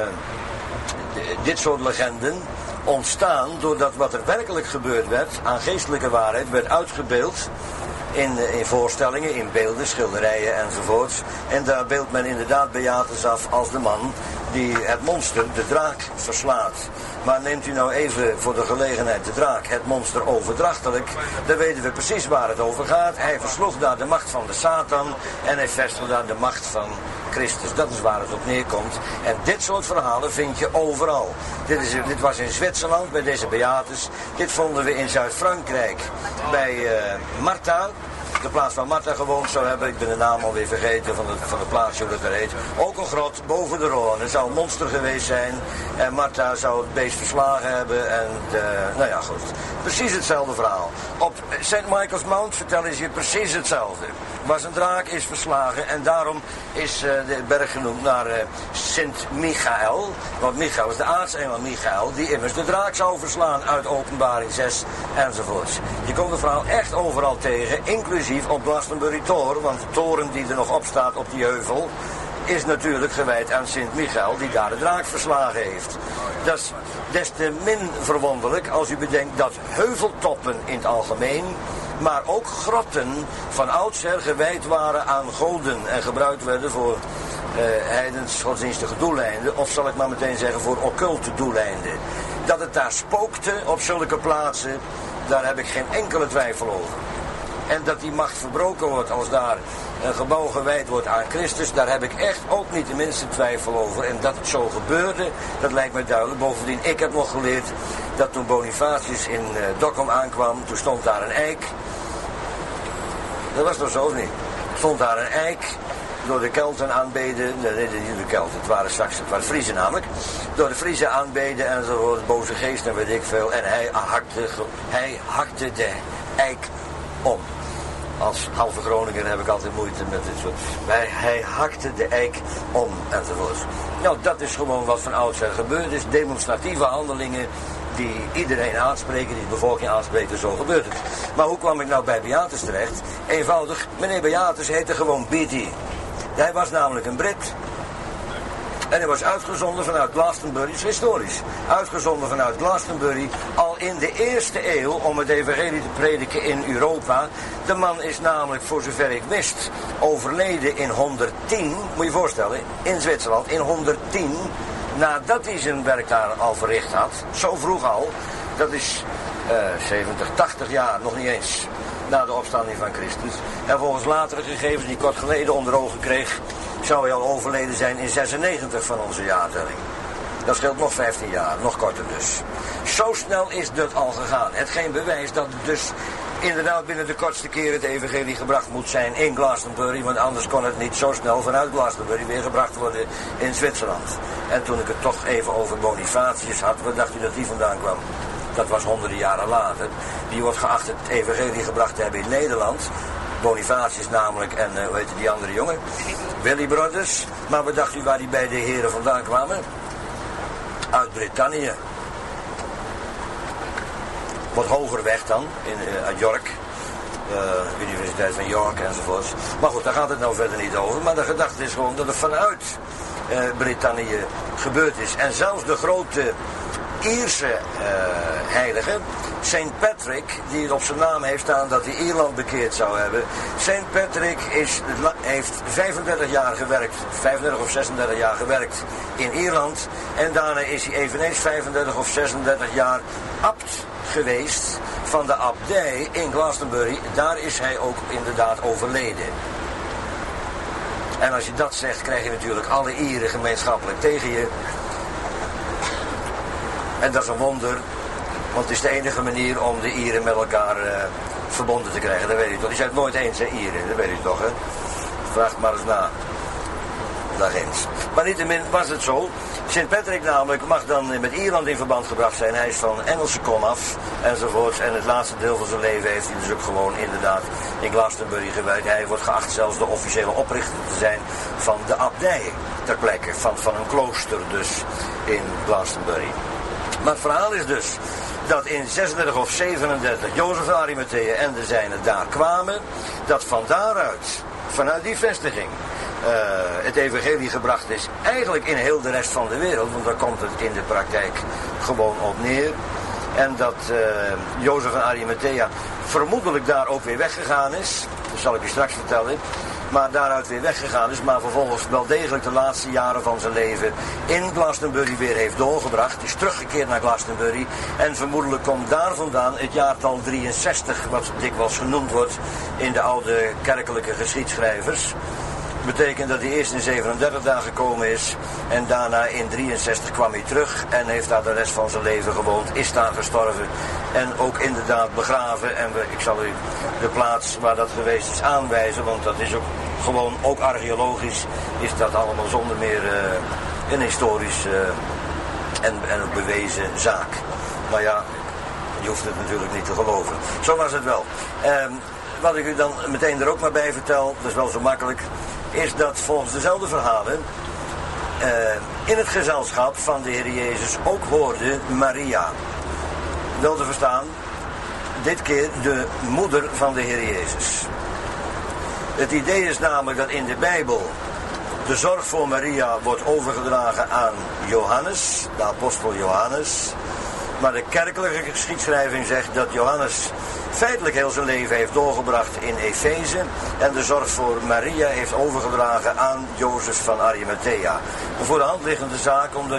dit soort legenden ontstaan doordat wat er werkelijk gebeurd werd aan geestelijke waarheid werd uitgebeeld in voorstellingen, in beelden, schilderijen enzovoorts. En daar beeldt men inderdaad Beatus af als de man die het monster, de draak, verslaat. Maar neemt u nou even voor de gelegenheid de draak, het monster overdrachtelijk, dan weten we precies waar het over gaat. Hij versloeg daar de macht van de Satan en hij vestigde daar de macht van Christus. Dat is waar het op neerkomt. En dit soort verhalen vind je overal. Dit was in Zwitserland bij deze Beatus. Dit vonden we in Zuid-Frankrijk bij Martha. De plaats waar Martha gewoond zou hebben, ik ben de naam alweer vergeten van het plaatsje hoe dat er heet. Ook een grot boven de Rhône. Het zou een monster geweest zijn en Martha zou het beest verslagen hebben en nou ja goed. Precies hetzelfde verhaal. Op St. Michael's Mount vertellen ze je precies hetzelfde. Was een draak, is verslagen en daarom is de berg genoemd naar Sint Michael. Want Michael is de aartsengel Michael die immers de draak zou verslaan uit Openbaring 6 enzovoorts. Je komt het verhaal echt overal tegen, inclusief op Glastonbury Tor, want de toren die er nog op staat op die heuvel is natuurlijk gewijd aan Sint Michael die daar de draak verslagen heeft. Dat is des te min verwonderlijk als u bedenkt dat heuveltoppen in het algemeen, maar ook grotten van oudsher gewijd waren aan goden en gebruikt werden voor heidens godsdienstige doeleinden, of zal ik maar meteen zeggen voor occulte doeleinden. Dat het daar spookte op zulke plaatsen, daar heb ik geen enkele twijfel over. En dat die macht verbroken wordt als daar een gebouw gewijd wordt aan Christus, daar heb ik echt ook niet de minste twijfel over. En dat het zo gebeurde, dat lijkt mij duidelijk. Bovendien, ik heb nog geleerd dat toen Bonifatius in Dokkum aankwam, toen stond daar een eik. Dat was toch zo of niet? Stond daar een eik, door de Kelten aanbeden, nee, niet de Kelten, het waren Friezen namelijk, door de Friezen aanbeden en zo, de boze geest en weet ik veel. En hij hakte de eik om. Als halve Groninger heb ik altijd moeite met dit soort. Hij hakte de eik om enzovoort. Nou, dat is gewoon wat van oudsher gebeurd is. Demonstratieve handelingen die iedereen aanspreken, die de bevolking aanspreken, zo gebeurt het. Maar hoe kwam ik nou bij Beatus terecht? Eenvoudig, meneer Beatus heette gewoon B.T. Hij was namelijk een Brit. En hij was uitgezonden vanuit Glastonbury, het is historisch, uitgezonden vanuit Glastonbury al in de eerste eeuw om het evangelie te prediken in Europa. De man is namelijk, voor zover ik wist, overleden in 110, moet je je voorstellen, in Zwitserland, in 110, nadat hij zijn werk daar al verricht had, zo vroeg al, dat is 70, 80 jaar, nog niet eens, na de opstanding van Christus. En volgens latere gegevens die ik kort geleden onder ogen kreeg, zou hij al overleden zijn in 96 van onze jaartelling. Dat scheelt nog 15 jaar, nog korter dus. Zo snel is dat al gegaan. Hetgeen bewijst dat het dus inderdaad binnen de kortste keer het evangelie gebracht moet zijn in Glastonbury, want anders kon het niet zo snel vanuit Glastonbury weer gebracht worden in Zwitserland. En toen ik het toch even over Bonifatius had, waar dacht u dat die vandaan kwam? Dat was honderden jaren later. Die wordt geacht het evangelie gebracht te hebben in Nederland. Bonifatius namelijk en hoe heette die andere jongen? Willy Brothers. Maar wat dacht u waar die bij de heren vandaan kwamen? uit Brittannië. Wat hoger weg dan, uit York. Universiteit van York enzovoort. Maar goed, daar gaat het nou verder niet over. Maar de gedachte is gewoon dat het vanuit Brittannië gebeurd is. En zelfs de grote Ierse heilige, St. Patrick, die het op zijn naam heeft staan dat hij Ierland bekeerd zou hebben. St. Patrick heeft 35 jaar gewerkt, 35 of 36 jaar gewerkt in Ierland. En daarna is hij eveneens 35 of 36 jaar abt geweest van de abdij in Glastonbury. Daar is hij ook inderdaad overleden. En als je dat zegt, krijg je natuurlijk alle Ieren gemeenschappelijk tegen je. En dat is een wonder, want het is de enige manier om de Ieren met elkaar verbonden te krijgen. Dat weet u toch. Die zijn het nooit eens, hè, Ieren. Dat weet u toch, hè. Vraag maar eens na. Daarginds. Maar niettemin was het zo. St. Patrick namelijk mag dan met Ierland in verband gebracht zijn. Hij is van Engelse kom af enzovoorts. En het laatste deel van zijn leven heeft hij dus ook gewoon inderdaad in Glastonbury gewerkt. Hij wordt geacht zelfs de officiële oprichter te zijn van de abdij ter plekke. Van een klooster dus in Glastonbury. Maar het verhaal is dus dat in 36 of 37 Jozef van Arimathea en de zijnen daar kwamen. Dat van daaruit, vanuit die vestiging, het evangelie gebracht is. Eigenlijk in heel de rest van de wereld. Want daar komt het in de praktijk gewoon op neer. En dat Jozef van Arimathea vermoedelijk daar ook weer weggegaan is. Dat zal ik je straks vertellen. Maar daaruit weer weggegaan is. Maar vervolgens wel degelijk de laatste jaren van zijn leven in Glastonbury weer heeft doorgebracht. Is teruggekeerd naar Glastonbury. En vermoedelijk komt daar vandaan het jaartal 63. Wat dikwijls genoemd wordt in de oude kerkelijke geschiedschrijvers. Betekent dat hij eerst in 37 dagen gekomen is. En daarna in 63 kwam hij terug. En heeft daar de rest van zijn leven gewoond. Is daar gestorven. En ook inderdaad begraven. En ik zal u de plaats waar dat geweest is aanwijzen. Want dat is ook gewoon, ook archeologisch, is dat allemaal zonder meer een historisch en ook bewezen zaak. Maar ja, je hoeft het natuurlijk niet te geloven. Zo was het wel. Wat ik u dan meteen er ook maar bij vertel, dat is wel zo makkelijk, is dat volgens dezelfde verhalen in het gezelschap van de Heer Jezus ook hoorde Maria. Wel te verstaan, dit keer de moeder van de Heer Jezus. Het idee is namelijk dat in de Bijbel de zorg voor Maria wordt overgedragen aan Johannes, de apostel Johannes. Maar de kerkelijke geschiedschrijving zegt dat Johannes feitelijk heel zijn leven heeft doorgebracht in Efeze. En de zorg voor Maria heeft overgedragen aan Jozef van Arimathea. Een voor de hand liggende zaak, omdat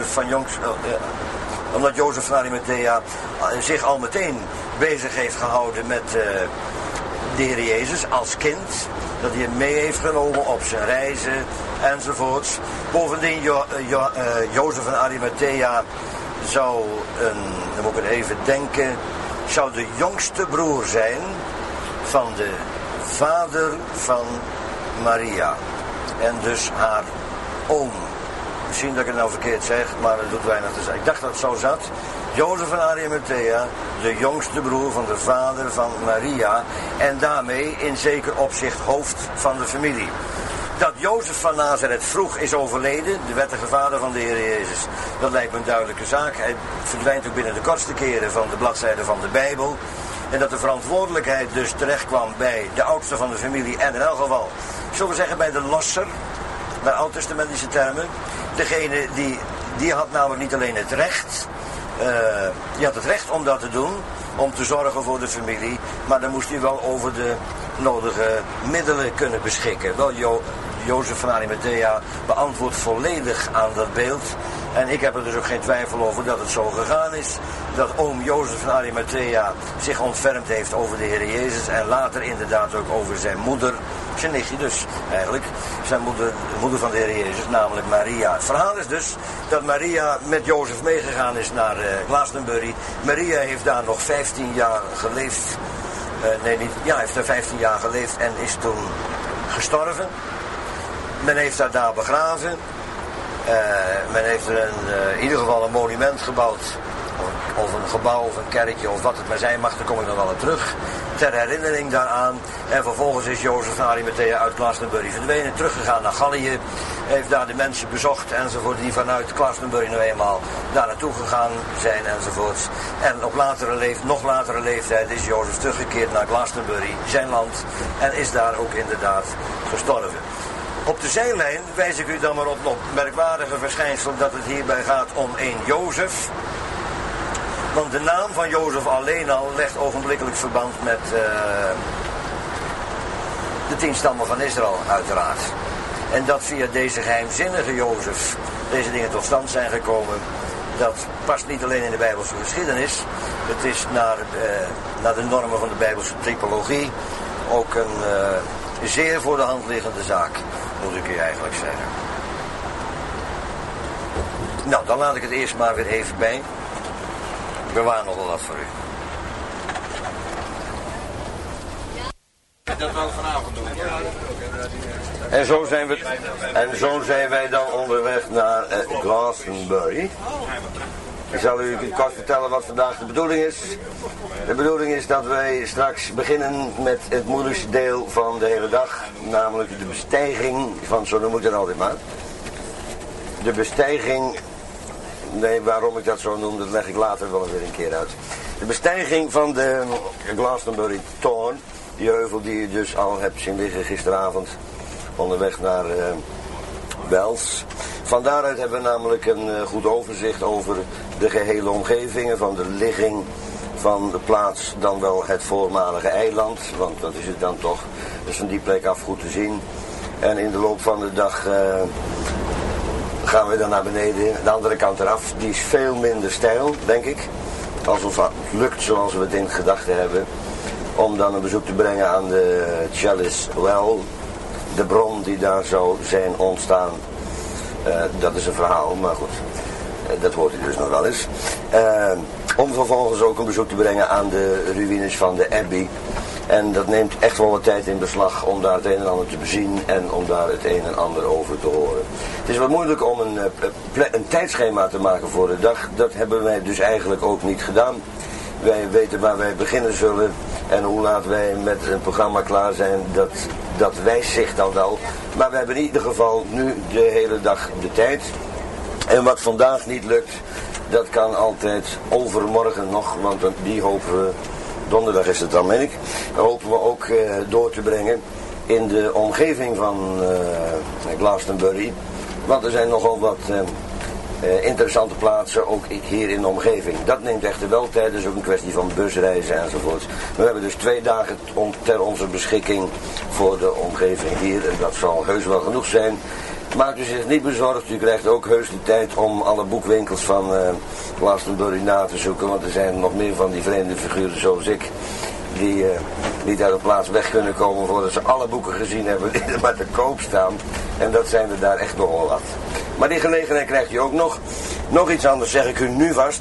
Jozef van Arimathea zich al meteen bezig heeft gehouden met de Heer Jezus als kind. Dat hij hem mee heeft genomen op zijn reizen enzovoorts. Bovendien Jozef van Arimathea zou dan moet ik even denken, zou de jongste broer zijn van de vader van Maria. En dus haar oom. Misschien dat ik het nou verkeerd zeg, maar het doet weinig te zeggen. Ik dacht dat het zo zat. Jozef van Arimathea, de jongste broer van de vader van Maria. En daarmee in zeker opzicht hoofd van de familie. Dat Jozef van Nazareth vroeg is overleden, de wettige vader van de Heer Jezus, dat lijkt me een duidelijke zaak. Hij verdwijnt ook binnen de kortste keren van de bladzijden van de Bijbel. En dat de verantwoordelijkheid dus terecht kwam bij de oudste van de familie en in elk geval, zullen we zeggen, bij de losser, naar oud-testamentische termen. Degene die had namelijk niet alleen het recht, die had het recht om dat te doen, om te zorgen voor de familie, maar dan moest hij wel over de nodige middelen kunnen beschikken. Wel, Jozef van Arimathea beantwoordt volledig aan dat beeld. En ik heb er dus ook geen twijfel over dat het zo gegaan is. Dat oom Jozef van Arimathea zich ontfermd heeft over de Heer Jezus. En later inderdaad ook over zijn moeder. Zijn nichtje dus eigenlijk. Zijn moeder, de moeder van de Heer Jezus, namelijk Maria. Het verhaal is dus dat Maria met Jozef meegegaan is naar Glastonbury. Maria heeft daar nog 15 jaar geleefd. Heeft daar 15 jaar geleefd en is toen gestorven. Men heeft haar daar begraven. Men heeft er in ieder geval een monument gebouwd of een gebouw of een kerkje of wat het maar zijn mag, daar kom ik nog wel op terug. Ter herinnering daaraan. En vervolgens is Jozef van Arimathea uit Glastonbury verdwenen, teruggegaan naar Gallië. Heeft daar de mensen bezocht enzovoort die vanuit Glastonbury nou eenmaal daar naartoe gegaan zijn enzovoorts. En op nog latere leeftijd is Jozef teruggekeerd naar Glastonbury, zijn land, en is daar ook inderdaad gestorven. Op de zijlijn wijs ik u dan maar op nog merkwaardige verschijnsel dat het hierbij gaat om een Jozef. Want de naam van Jozef alleen al legt ogenblikkelijk verband met de 10 stammen van Israël uiteraard. En dat via deze geheimzinnige Jozef deze dingen tot stand zijn gekomen, dat past niet alleen in de Bijbelse geschiedenis. Het is naar de normen van de Bijbelse typologie ook een zeer voor de hand liggende zaak, moet ik u eigenlijk zeggen. Nou, dan laat ik het eerst maar weer even bij. Ik bewaar nog wel wat voor u. Dat wel vanavond doen. Ja. En zo zijn wij dan onderweg naar Glastonbury. Ik zal u kort vertellen wat vandaag de bedoeling is. De bedoeling is dat wij straks beginnen met het moeilijkste deel van de hele dag. Namelijk de bestijging van, zo noem ik het altijd maar. De bestijging, nee, waarom ik dat zo noem, dat leg ik later wel weer een keer uit. De bestijging van de Glastonbury Town. Die heuvel die je dus al hebt zien liggen gisteravond onderweg naar Wels. Van daaruit hebben we namelijk een goed overzicht over de gehele omgevingen van de ligging van de plaats, dan wel het voormalige eiland, want dat is het dan toch. Dus van die plek af goed te zien. En in de loop van de dag gaan we dan naar beneden, de andere kant eraf. Die is veel minder steil, denk ik. Alsof het lukt zoals we het in gedachten hebben. Om dan een bezoek te brengen aan de Chalice Well. De bron die daar zou zijn ontstaan. Dat is een verhaal, maar goed. Dat hoort u dus nog wel eens. Om vervolgens ook een bezoek te brengen aan de ruïnes van de Abbey. En dat neemt echt wel wat tijd in beslag om daar het een en ander te bezien en om daar het een en ander over te horen. Het is wat moeilijk om een tijdschema te maken voor de dag. Dat hebben wij dus eigenlijk ook niet gedaan. Wij weten waar wij beginnen zullen en hoe laat wij met een programma klaar zijn, dat wijst zich dan wel. Maar we hebben in ieder geval nu de hele dag de tijd. En wat vandaag niet lukt, dat kan altijd overmorgen nog, want die hopen we, donderdag is het dan, meen ik, hopen we ook door te brengen in de omgeving van Glastonbury. Want er zijn nogal wat interessante plaatsen, ook hier in de omgeving. Dat neemt echter wel tijd, dat is ook een kwestie van busreizen enzovoort. We hebben dus 2 dagen ter onze beschikking voor de omgeving hier en dat zal heus wel genoeg zijn. Maakt u zich niet bezorgd, u krijgt ook heus de tijd om alle boekwinkels van Glastonbury na te zoeken, want er zijn nog meer van die vreemde figuren zoals ik, die niet uit de plaats weg kunnen komen voordat ze alle boeken gezien hebben die er maar te koop staan. En dat zijn er daar echt nogal wat. Maar die gelegenheid krijgt u ook nog. Nog iets anders zeg ik u nu vast.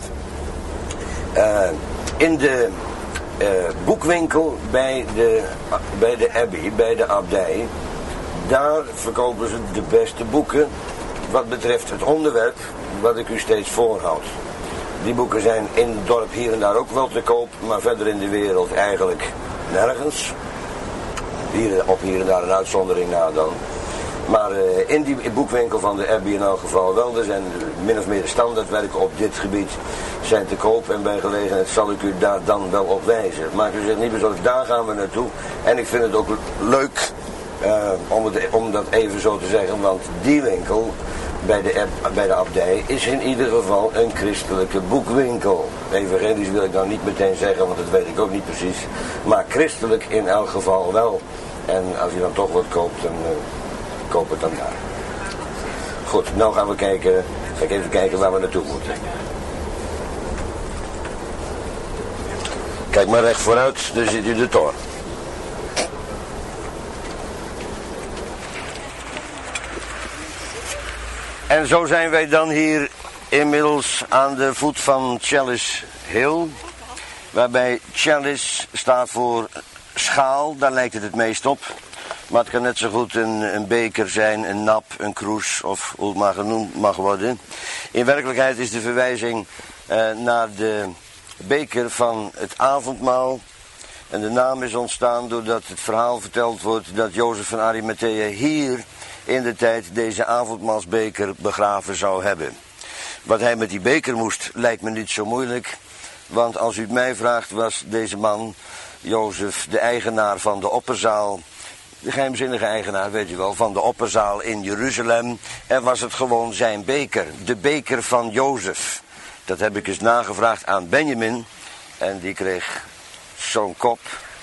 In de boekwinkel bij de Abbey, bij de abdij, daar verkopen ze de beste boeken wat betreft het onderwerp wat ik u steeds voorhoud. Die boeken zijn in het dorp hier en daar ook wel te koop, maar verder in de wereld eigenlijk nergens. Hier en daar een uitzondering na dan. Maar in die boekwinkel van de Abbey in elk geval wel. Er zijn min of meer standaardwerken op dit gebied zijn te koop. En bij gelegenheid zal ik u daar dan wel op wijzen. Maak u zich niet bezorgd, daar gaan we naartoe. En ik vind het ook leuk om dat even zo te zeggen. Want die winkel bij de abdij is in ieder geval een christelijke boekwinkel. Evangelisch wil ik dan niet meteen zeggen, want dat weet ik ook niet precies. Maar christelijk in elk geval wel. En als je dan toch wat koopt, dan koop het dan daar. Goed, nou gaan we kijken. Ga ik even kijken waar we naartoe moeten. Kijk maar recht vooruit, daar ziet u de toren. En zo zijn wij dan hier inmiddels aan de voet van Chalice Hill. Waarbij Chalice staat voor schaal, daar lijkt het meest op. Maar het kan net zo goed een beker zijn, een nap, een kroes of hoe het maar genoemd mag worden. In werkelijkheid is de verwijzing naar de beker van het avondmaal. En de naam is ontstaan doordat het verhaal verteld wordt dat Jozef van Arimathea hier in de tijd deze avondmaalsbeker begraven zou hebben. Wat hij met die beker moest lijkt me niet zo moeilijk. Want als u het mij vraagt, was deze man, Jozef, de eigenaar van de opperzaal. De geheimzinnige eigenaar, weet u wel, van de opperzaal in Jeruzalem. En was het gewoon zijn beker, de beker van Jozef. Dat heb ik eens nagevraagd aan Benjamin. En die kreeg zo'n kop.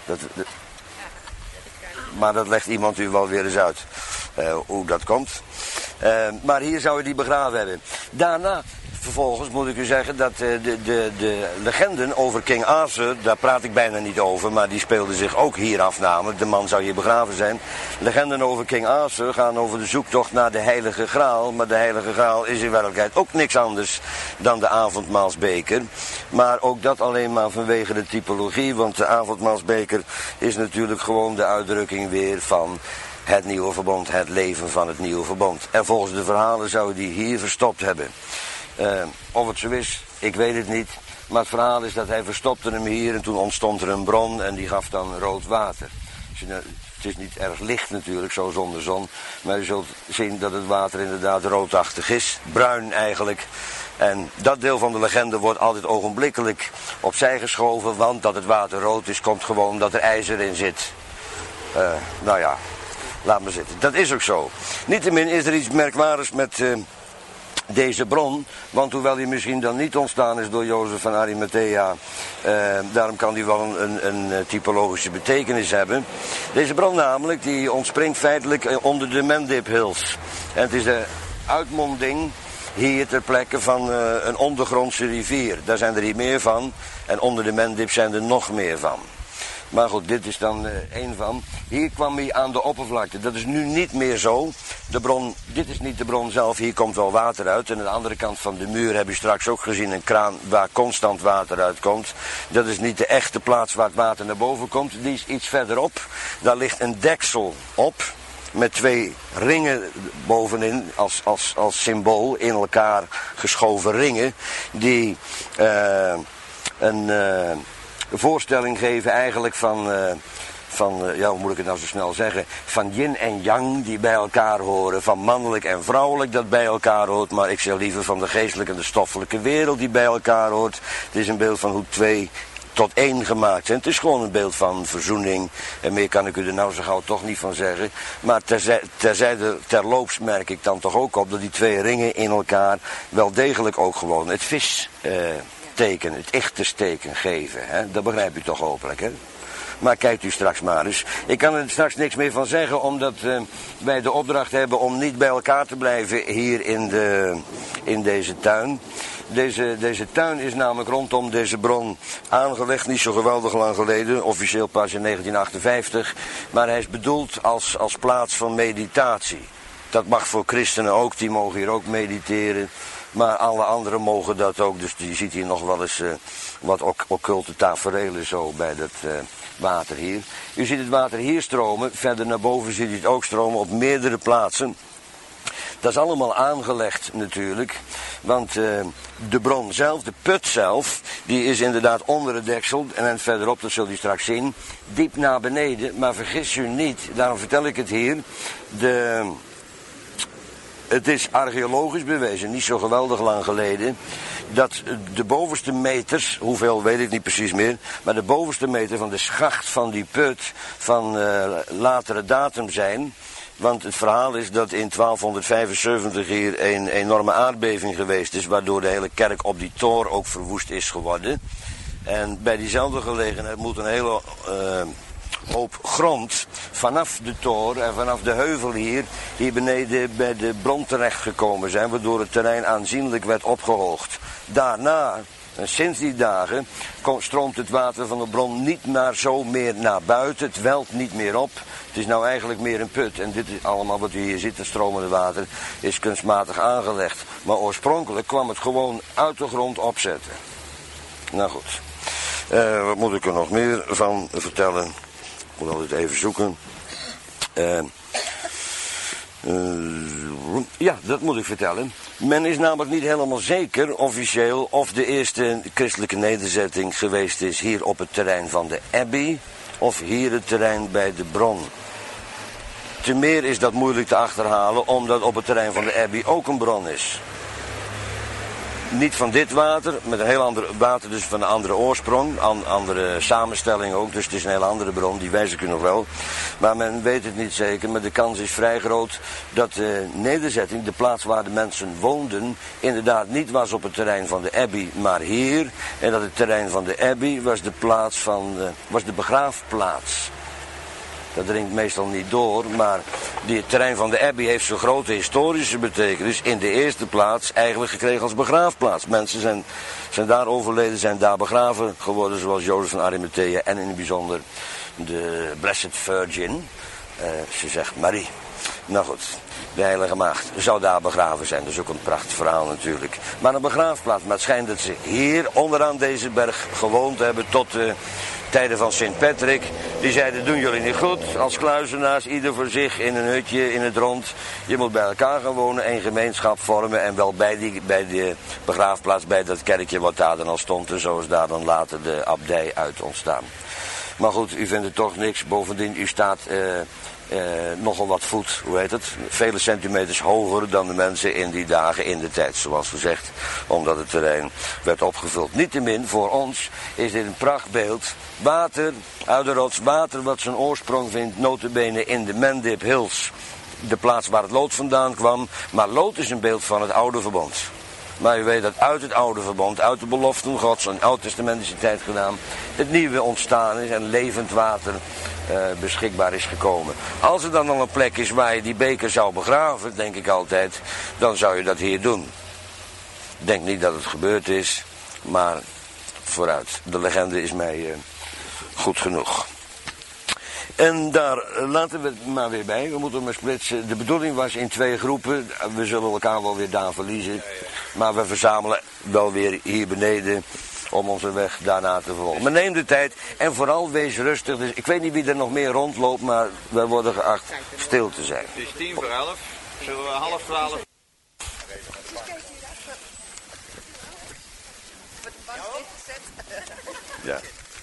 Maar dat legt iemand u wel weer eens uit, hoe dat komt. Maar hier zou hij die begraven hebben. Daarna, vervolgens moet ik u zeggen dat de legenden over King Arthur, daar praat ik bijna niet over, maar die speelden zich ook hier af namelijk. De man zou hier begraven zijn. Legenden over King Arthur gaan over de zoektocht naar de Heilige Graal. Maar de Heilige Graal is in werkelijkheid ook niks anders dan de avondmaalsbeker. Maar ook dat alleen maar vanwege de typologie, want de avondmaalsbeker is natuurlijk gewoon de uitdrukking weer van het nieuwe verbond, het leven van het nieuwe verbond. En volgens de verhalen zou die hier verstopt hebben. Of het zo is, ik weet het niet. Maar het verhaal is dat hij verstopte hem hier en toen ontstond er een bron en die gaf dan rood water. Het is niet erg licht natuurlijk, zo zonder zon. Maar u zult zien dat het water inderdaad roodachtig is. Bruin eigenlijk. En dat deel van de legende wordt altijd ogenblikkelijk opzij geschoven. Want dat het water rood is, komt gewoon omdat er ijzer in zit. Nou ja, laat maar zitten. Dat is ook zo. Niettemin is er iets merkwaardigs met deze bron, want hoewel die misschien dan niet ontstaan is door Jozef van Arimathea, daarom kan die wel een typologische betekenis hebben. Deze bron namelijk, die ontspringt feitelijk onder de Mendip Hills. En het is de uitmonding hier ter plekke van een ondergrondse rivier. Daar zijn er hier meer van en onder de Mendip zijn er nog meer van. Maar goed, dit is dan één van. Hier kwam hij aan de oppervlakte. Dat is nu niet meer zo. De bron, dit is niet de bron zelf, hier komt wel water uit. En aan de andere kant van de muur heb je straks ook gezien een kraan waar constant water uitkomt. Dat is niet de echte plaats waar het water naar boven komt. Die is iets verderop. Daar ligt een deksel op. Met twee ringen bovenin als symbool, in elkaar geschoven ringen. Die een voorstelling geven eigenlijk van, ja, hoe moet ik het nou zo snel zeggen, van yin en yang die bij elkaar horen, van mannelijk en vrouwelijk dat bij elkaar hoort, maar ik zeg liever van de geestelijke en de stoffelijke wereld die bij elkaar hoort. Het is een beeld van hoe twee tot één gemaakt zijn. Het is gewoon een beeld van verzoening en meer kan ik u er nou zo gauw toch niet van zeggen. Maar terloops merk ik dan toch ook op dat die twee ringen in elkaar wel degelijk ook gewoon het visteken, het ichtersteken geven. Hè? Dat begrijpt u toch hopelijk, hè? Maar kijkt u straks maar eens. Ik kan er straks niks meer van zeggen, omdat wij de opdracht hebben om niet bij elkaar te blijven hier in deze tuin. Deze tuin is namelijk rondom deze bron aangelegd, niet zo geweldig lang geleden, officieel pas in 1958. Maar hij is bedoeld als plaats van meditatie. Dat mag voor christenen ook, die mogen hier ook mediteren. Maar alle anderen mogen dat ook, dus je ziet hier nog wel eens wat occulte taferelen zo bij dat water hier. U ziet het water hier stromen, verder naar boven ziet u het ook stromen op meerdere plaatsen. Dat is allemaal aangelegd natuurlijk, want de bron zelf, de put zelf, die is inderdaad onder het deksel en verderop, dat zult u straks zien, diep naar beneden. Maar vergis u niet, daarom vertel ik het hier, het is archeologisch bewezen, niet zo geweldig lang geleden, dat de bovenste meters, hoeveel weet ik niet precies meer, maar de bovenste meter van de schacht van die put van latere datum zijn. Want het verhaal is dat in 1275 hier een enorme aardbeving geweest is, waardoor de hele kerk op die toren ook verwoest is geworden. En bij diezelfde gelegenheid moet een hele hoop grond vanaf de toren en vanaf de heuvel hier beneden bij de bron terechtgekomen zijn, waardoor het terrein aanzienlijk werd opgehoogd. Daarna, en sinds die dagen, stroomt het water van de bron niet meer naar buiten, het welt niet meer op. Het is nou eigenlijk meer een put en dit is allemaal wat u hier ziet, het stromende water, is kunstmatig aangelegd. Maar oorspronkelijk kwam het gewoon uit de grond opzetten. Nou goed, wat moet ik er nog meer van vertellen? Ik moet altijd even zoeken. Ja, dat moet ik vertellen. Men is namelijk niet helemaal zeker, officieel, of de eerste christelijke nederzetting geweest is hier op het terrein van de Abbey, of hier het terrein bij de bron. Te meer is dat moeilijk te achterhalen, omdat op het terrein van de Abbey ook een bron is. Niet van dit water, met een heel ander water, dus van een andere oorsprong, andere samenstelling ook, dus het is een heel andere bron, die wijs ik u nog wel. Maar men weet het niet zeker, maar de kans is vrij groot dat de nederzetting, de plaats waar de mensen woonden, inderdaad niet was op het terrein van de Abbey, maar hier. En dat het terrein van de Abbey was was de begraafplaats. Dat dringt meestal niet door, maar het terrein van de Abbey heeft zo'n grote historische betekenis. In de eerste plaats eigenlijk gekregen als begraafplaats. Mensen zijn daar overleden, zijn daar begraven geworden, zoals Jozef van Arimathea en in het bijzonder de Blessed Virgin. Ze zegt Marie. Nou goed, de Heilige Maagd zou daar begraven zijn. Dat is ook een prachtig verhaal natuurlijk. Maar een begraafplaats, maar het schijnt dat ze hier onderaan deze berg gewoond hebben tot tijden van Sint Patrick. Die zeiden, doen jullie niet goed als kluizenaars, ieder voor zich in een hutje in het rond. Je moet bij elkaar gaan wonen, één gemeenschap vormen en wel bij de begraafplaats, bij dat kerkje wat daar dan al stond. En zo is daar dan later de abdij uit ontstaan. Maar goed, u vindt het toch niks. Bovendien, u staat nogal wat voet, hoe heet het, vele centimeters hoger dan de mensen in die dagen in de tijd, zoals gezegd, omdat het terrein werd opgevuld. Niettemin, voor ons is dit een prachtbeeld. Water uit de rots, water wat zijn oorsprong vindt, nota bene in de Mendip Hills, de plaats waar het lood vandaan kwam. Maar lood is een beeld van het oude verbond. Maar u weet dat uit het oude verbond, uit de beloften Gods, een oud-testamentische tijd gedaan, het nieuwe ontstaan is en levend water beschikbaar is gekomen. Als er dan al een plek is waar je die beker zou begraven, denk ik altijd, dan zou je dat hier doen. Ik denk niet dat het gebeurd is, maar vooruit. De legende is mij goed genoeg. En daar laten we het maar weer bij. We moeten maar splitsen. De bedoeling was in 2 groepen. We zullen elkaar wel weer daar verliezen. Maar we verzamelen wel weer hier beneden om onze weg daarna te vervolgen. Maar neem de tijd en vooral wees rustig. Dus ik weet niet wie er nog meer rondloopt, maar wij worden geacht stil te zijn. Het is 11:10. Zullen we 11:30? Ja.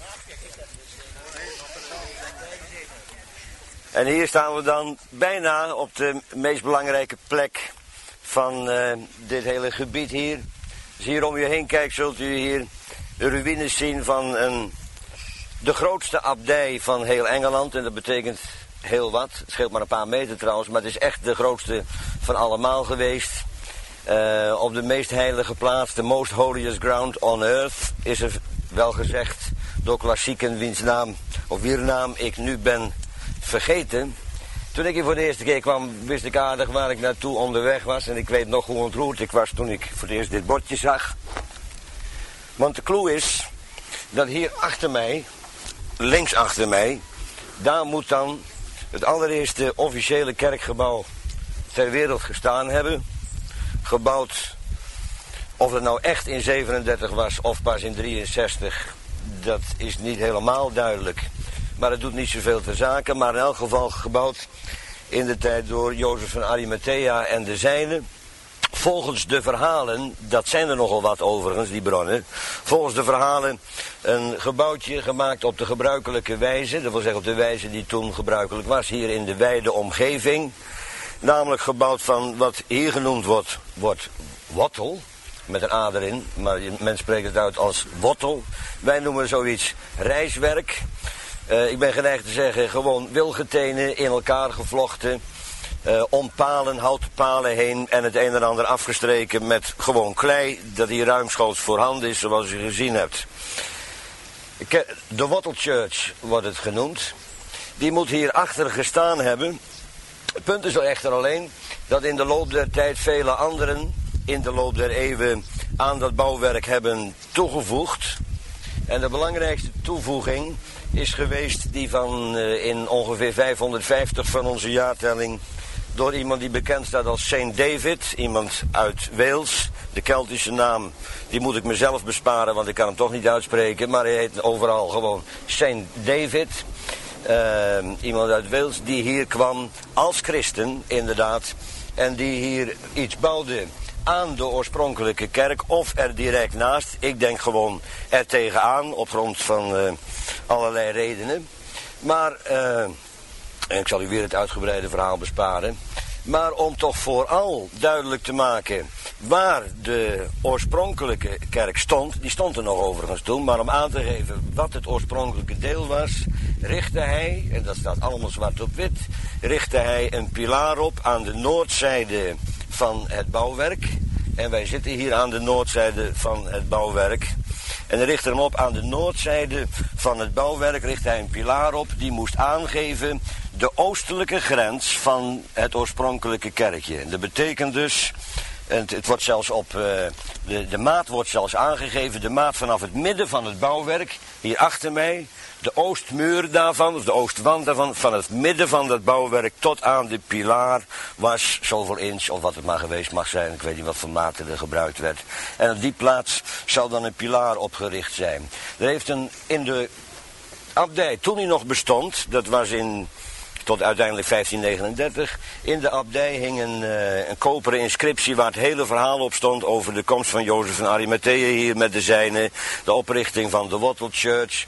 En hier staan we dan bijna op de meest belangrijke plek van dit hele gebied hier. Als je hier om je heen kijkt, zult u hier de ruïnes zien van de grootste abdij van heel Engeland. En dat betekent heel wat. Het scheelt maar een paar meter trouwens, maar het is echt de grootste van allemaal geweest. Op de meest heilige plaats, the most holiest ground on earth, is er wel gezegd door klassieken wier naam ik nu ben vergeten. Toen ik hier voor de eerste keer kwam, wist ik aardig waar ik naartoe onderweg was. En ik weet nog hoe ontroerd ik was toen ik voor het eerst dit bordje zag. Want de clue is dat hier achter mij, links achter mij, daar moet dan het allereerste officiële kerkgebouw ter wereld gestaan hebben. Gebouwd, of het nou echt in 37 was of pas in 63, dat is niet helemaal duidelijk. Maar het doet niet zoveel ter zake, maar in elk geval gebouwd in de tijd door Jozef van Arimathea en de zijnen. Volgens de verhalen, dat zijn er nogal wat overigens, die bronnen. Volgens de verhalen een gebouwtje gemaakt op de gebruikelijke wijze. Dat wil zeggen op de wijze die toen gebruikelijk was, hier in de wijde omgeving. Namelijk gebouwd van wat hier genoemd wordt wattel, met een A erin. Maar men spreekt het uit als wattel. Wij noemen zoiets rijswerk. Ik ben geneigd te zeggen gewoon wilgetenen in elkaar gevlochten. Om palen, houten palen heen en het een en ander afgestreken met gewoon klei. Dat hier ruimschoots voorhanden is, zoals u gezien hebt. De Wattle Church wordt het genoemd. Die moet hier achter gestaan hebben. Het punt is echter alleen dat in de loop der tijd vele anderen in de loop der eeuwen aan dat bouwwerk hebben toegevoegd. En de belangrijkste toevoeging is geweest die van in ongeveer 550 van onze jaartelling door iemand die bekend staat als Saint David, iemand uit Wales. De Keltische naam, die moet ik mezelf besparen, want ik kan hem toch niet uitspreken, maar hij heet overal gewoon Saint David. Iemand uit Wales die hier kwam als christen, inderdaad, en die hier iets bouwde aan de oorspronkelijke kerk of er direct naast. Ik denk gewoon er tegenaan op grond van allerlei redenen. Maar, en ik zal u weer het uitgebreide verhaal besparen. Maar om toch vooral duidelijk te maken waar de oorspronkelijke kerk stond, die stond er nog overigens toen, maar om aan te geven wat het oorspronkelijke deel was, richtte hij, en dat staat allemaal zwart op wit, richtte hij een pilaar op aan de noordzijde van het bouwwerk. En wij zitten hier aan de noordzijde van het bouwwerk. En hij richtte hem op aan de noordzijde van het bouwwerk, richtte hij een pilaar op die moest aangeven de oostelijke grens van het oorspronkelijke kerkje. En dat betekent dus, en het wordt zelfs op, de maat wordt zelfs aangegeven, de maat vanaf het midden van het bouwwerk, hier achter mij, de oostmuur daarvan, of de oostwand daarvan, van het midden van dat bouwwerk tot aan de pilaar was zoveel inch, of wat het maar geweest mag zijn, ik weet niet wat voor maten er gebruikt werd. En op die plaats zou dan een pilaar opgericht zijn. Er heeft in de abdij, toen hij nog bestond, dat was tot uiteindelijk 1539. In de abdij hing een koperen inscriptie waar het hele verhaal op stond over de komst van Jozef van Arimathea hier met de zijnen, de oprichting van de Wattle Church,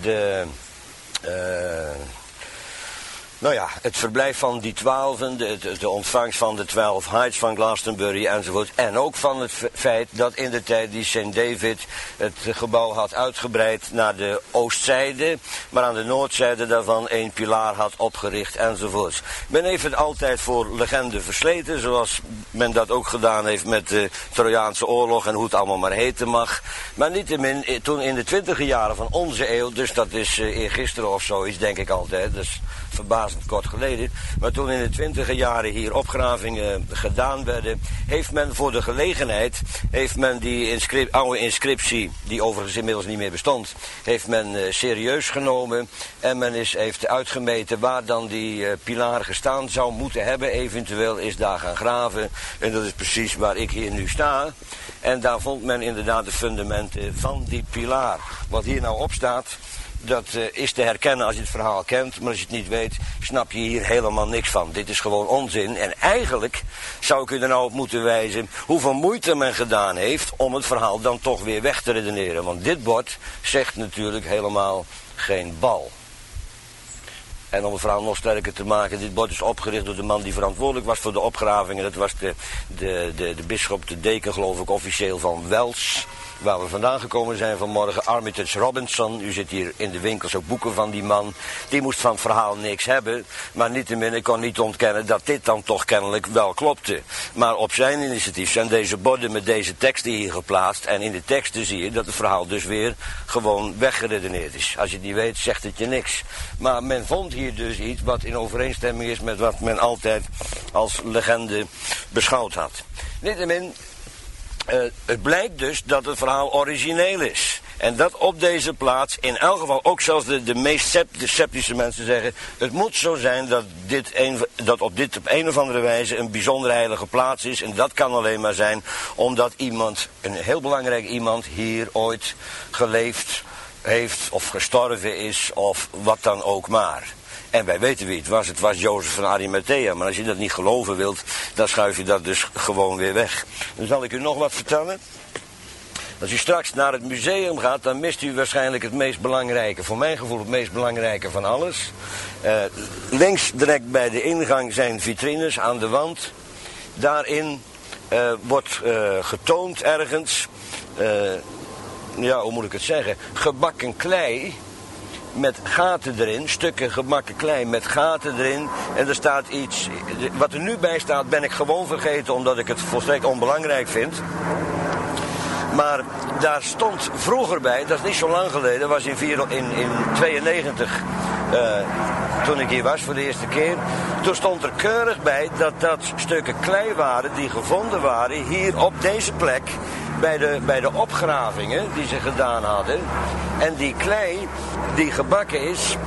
het verblijf van die 12, de ontvangst van de 12 Heights van Glastonbury enzovoort. En ook van het feit dat in de tijd die St. David het gebouw had uitgebreid naar de oostzijde, maar aan de noordzijde daarvan een pilaar had opgericht enzovoort. Men heeft het altijd voor legende versleten, zoals men dat ook gedaan heeft met de Trojaanse oorlog en hoe het allemaal maar heten mag. Maar niettemin, toen in de 20e jaren van onze eeuw, dus dat is eergisteren of zoiets, denk ik altijd, dus verbazend kort geleden, maar toen in de 20e jaren hier opgravingen gedaan werden, heeft men voor de gelegenheid, heeft men die oude inscriptie, die overigens inmiddels niet meer bestond, heeft men serieus genomen en men heeft uitgemeten waar dan die pilaar gestaan zou moeten hebben, eventueel is daar gaan graven en dat is precies waar ik hier nu sta. En daar vond men inderdaad de fundamenten van die pilaar. Wat hier nou op staat, dat is te herkennen als je het verhaal kent, maar als je het niet weet, snap je hier helemaal niks van. Dit is gewoon onzin. En eigenlijk zou ik u er nou op moeten wijzen hoeveel moeite men gedaan heeft om het verhaal dan toch weer weg te redeneren. Want dit bord zegt natuurlijk helemaal geen bal. En om het verhaal nog sterker te maken, dit bord is opgericht door de man die verantwoordelijk was voor de opgravingen. Dat was de bisschop, de deken geloof ik, officieel van Wels. Waar we vandaan gekomen zijn vanmorgen, Armitage Robinson. U zit hier in de winkels ook boeken van die man. Die moest van het verhaal niks hebben. Maar niettemin, ik kon niet ontkennen dat dit dan toch kennelijk wel klopte. Maar op zijn initiatief zijn deze borden met deze teksten hier geplaatst. En in de teksten zie je dat het verhaal dus weer gewoon weggeredeneerd is. Als je het niet weet, zegt het je niks. Maar men vond hier dus iets wat in overeenstemming is met wat men altijd als legende beschouwd had. Niettemin, het blijkt dus dat het verhaal origineel is. En dat op deze plaats, in elk geval ook zelfs de meest sceptische mensen zeggen, het moet zo zijn dat op een of andere wijze een bijzonder heilige plaats is. En dat kan alleen maar zijn omdat iemand, een heel belangrijk iemand, hier ooit geleefd heeft of gestorven is of wat dan ook maar. En wij weten wie het was. Het was Jozef van Arimathea. Maar als je dat niet geloven wilt, dan schuif je dat dus gewoon weer weg. Dan zal ik u nog wat vertellen. Als u straks naar het museum gaat, dan mist u waarschijnlijk het meest belangrijke. Voor mijn gevoel het meest belangrijke van alles. Links direct bij de ingang zijn vitrines aan de wand. Daarin wordt getoond ergens, hoe moet ik het zeggen, gebakken klei met gaten erin, stukken gebakken klei met gaten erin. En er staat iets, wat er nu bij staat ben ik gewoon vergeten omdat ik het volstrekt onbelangrijk vind. Maar daar stond vroeger bij, dat is niet zo lang geleden, dat was in 92, toen ik hier was voor de eerste keer. Toen stond er keurig bij dat stukken klei waren die gevonden waren hier op deze plek. Bij de opgravingen die ze gedaan hadden. En die klei die gebakken is,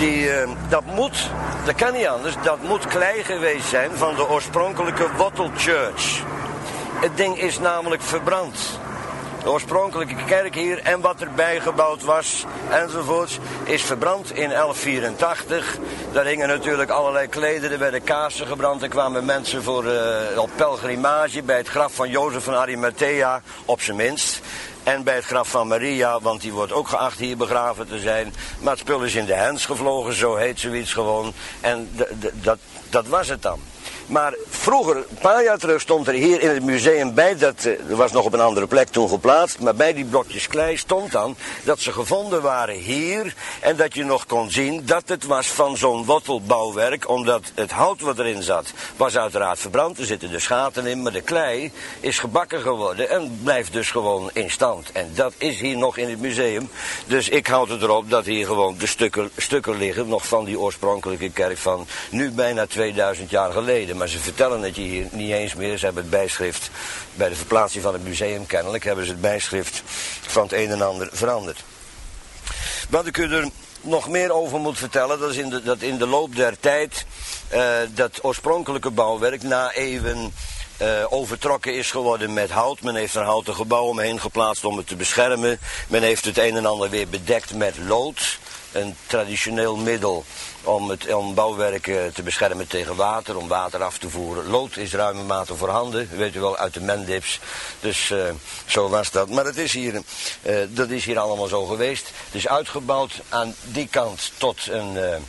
dat kan niet anders, dat moet klei geweest zijn van de oorspronkelijke Wattle Church. Het ding is namelijk verbrand. de oorspronkelijke kerk hier en wat erbij gebouwd was enzovoorts, is verbrand in 1184. Daar hingen natuurlijk allerlei klederen, er werden kaarsen gebrand. Er kwamen mensen op pelgrimage bij het graf van Jozef van Arimathea, op zijn minst. En bij het graf van Maria, want die wordt ook geacht hier begraven te zijn. Maar het spul is in de hens gevlogen, zo heet zoiets gewoon. En dat was het dan. Maar vroeger, een paar jaar terug, stond er hier in het museum bij, dat was nog op een andere plek toen geplaatst, maar bij die blokjes klei stond dan dat ze gevonden waren hier en dat je nog kon zien dat het was van zo'n wortelbouwwerk, omdat het hout wat erin zat was uiteraard verbrand, er zitten dus gaten in, maar de klei is gebakken geworden en blijft dus gewoon in stand. En dat is hier nog in het museum, dus ik houd het erop dat hier gewoon de stukken liggen, nog van die oorspronkelijke kerk van nu bijna 2000 jaar geleden. Maar ze vertellen het je hier niet eens meer. Ze hebben het bijschrift, bij de verplaatsing van het museum kennelijk, hebben ze het bijschrift van het een en ander veranderd. Wat ik u er nog meer over moet vertellen, dat is dat in de loop der tijd dat oorspronkelijke bouwwerk na eeuwen overtrokken is geworden met hout. Men heeft er houten gebouw omheen geplaatst om het te beschermen. Men heeft het een en ander weer bedekt met lood. Een traditioneel middel om bouwwerken te beschermen tegen water, om water af te voeren. Lood is ruime mate voorhanden, weet u wel, uit de Mendips. Dus zo was dat. Maar dat is hier allemaal zo geweest. Het is uitgebouwd aan die kant tot een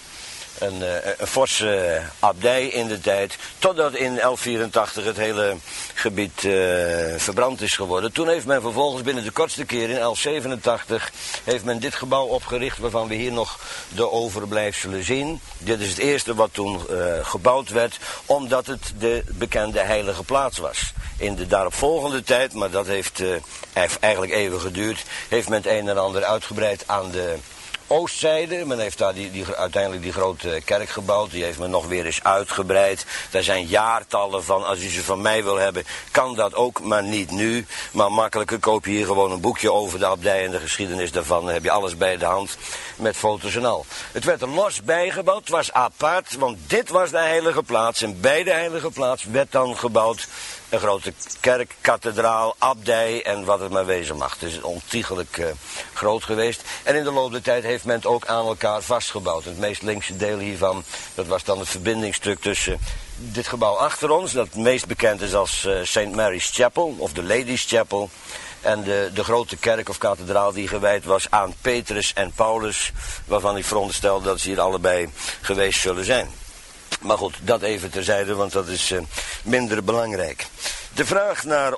forse abdij in de tijd, totdat in 1184 het hele gebied verbrand is geworden. Toen heeft men vervolgens binnen de kortste keer in 1187 heeft men dit gebouw opgericht waarvan we hier nog de overblijfselen zien. Dit is het eerste wat toen gebouwd werd, omdat het de bekende heilige plaats was. In de daaropvolgende tijd, maar dat heeft eigenlijk even geduurd, heeft men het een en ander uitgebreid aan de oostzijde. Men heeft daar uiteindelijk die grote kerk gebouwd. Die heeft men nog weer eens uitgebreid. Daar zijn jaartallen van. Als u ze van mij wil hebben, kan dat ook, maar niet nu. Maar makkelijker koop je hier gewoon een boekje over de abdij en de geschiedenis daarvan. Dan heb je alles bij de hand met foto's en al. Het werd er los bijgebouwd. Het was apart, want dit was de heilige plaats. En bij de heilige plaats werd dan gebouwd een grote kerk, kathedraal, abdij en wat het maar wezen mag. Het is ontiegelijk groot geweest. En in de loop der tijd heeft men het ook aan elkaar vastgebouwd. Het meest linkse deel hiervan, dat was dan het verbindingsstuk tussen dit gebouw achter ons, dat het meest bekend is als St. Mary's Chapel, of de Ladies Chapel. En de grote kerk of kathedraal die gewijd was aan Petrus en Paulus, waarvan ik veronderstel dat ze hier allebei geweest zullen zijn. Maar goed, dat even terzijde, want dat is minder belangrijk. De vraag naar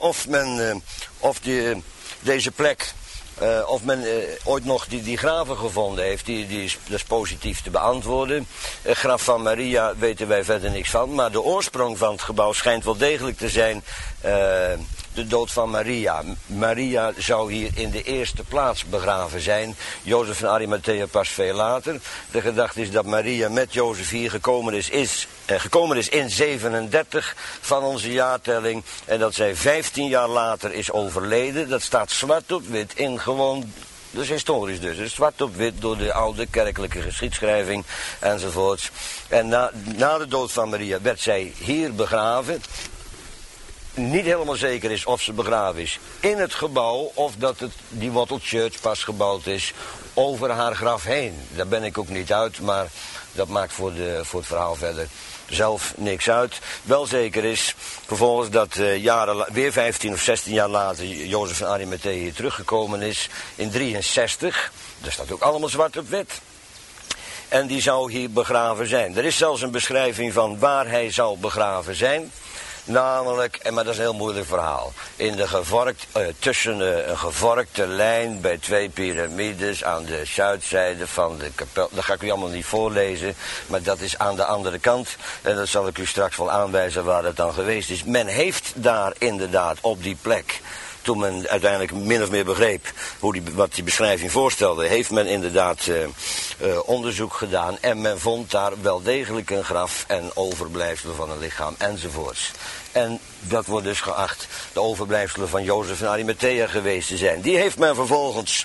deze plek, of men ooit nog die graven gevonden heeft, dat is positief te beantwoorden. Het graf van Maria weten wij verder niks van, maar de oorsprong van het gebouw schijnt wel degelijk te zijn de dood van Maria. Maria zou hier in de eerste plaats begraven zijn. Jozef van Arimathea pas veel later. De gedachte is dat Maria met Jozef hier gekomen is in 37 van onze jaartelling. En dat zij 15 jaar later is overleden. Dat staat zwart op wit in gewoon. Dat is historisch dus. Het is zwart op wit door de oude kerkelijke geschiedschrijving enzovoorts. En na de dood van Maria werd zij hier begraven. Niet helemaal zeker is of ze begraven is in het gebouw of dat die Wattle Church pas gebouwd is over haar graf heen. Daar ben ik ook niet uit, maar dat maakt voor het verhaal verder zelf niks uit. Wel zeker is vervolgens dat weer 15 of 16 jaar later Jozef van Arimathea hier teruggekomen is in 63. Dat staat ook allemaal zwart op wit. En die zou hier begraven zijn. Er is zelfs een beschrijving van waar hij zou begraven zijn. Namelijk, maar dat is een heel moeilijk verhaal, tussen een gevorkte lijn bij 2 piramides aan de zuidzijde van de kapel. Dat ga ik u allemaal niet voorlezen, maar dat is aan de andere kant. En dat zal ik u straks wel aanwijzen waar het dan geweest is. Men heeft daar inderdaad op die plek, toen men uiteindelijk min of meer begreep wat die beschrijving voorstelde, heeft men inderdaad onderzoek gedaan en men vond daar wel degelijk een graf en overblijfselen van een lichaam enzovoorts. En dat wordt dus geacht de overblijfselen van Jozef van Arimathea geweest te zijn. Die heeft men vervolgens,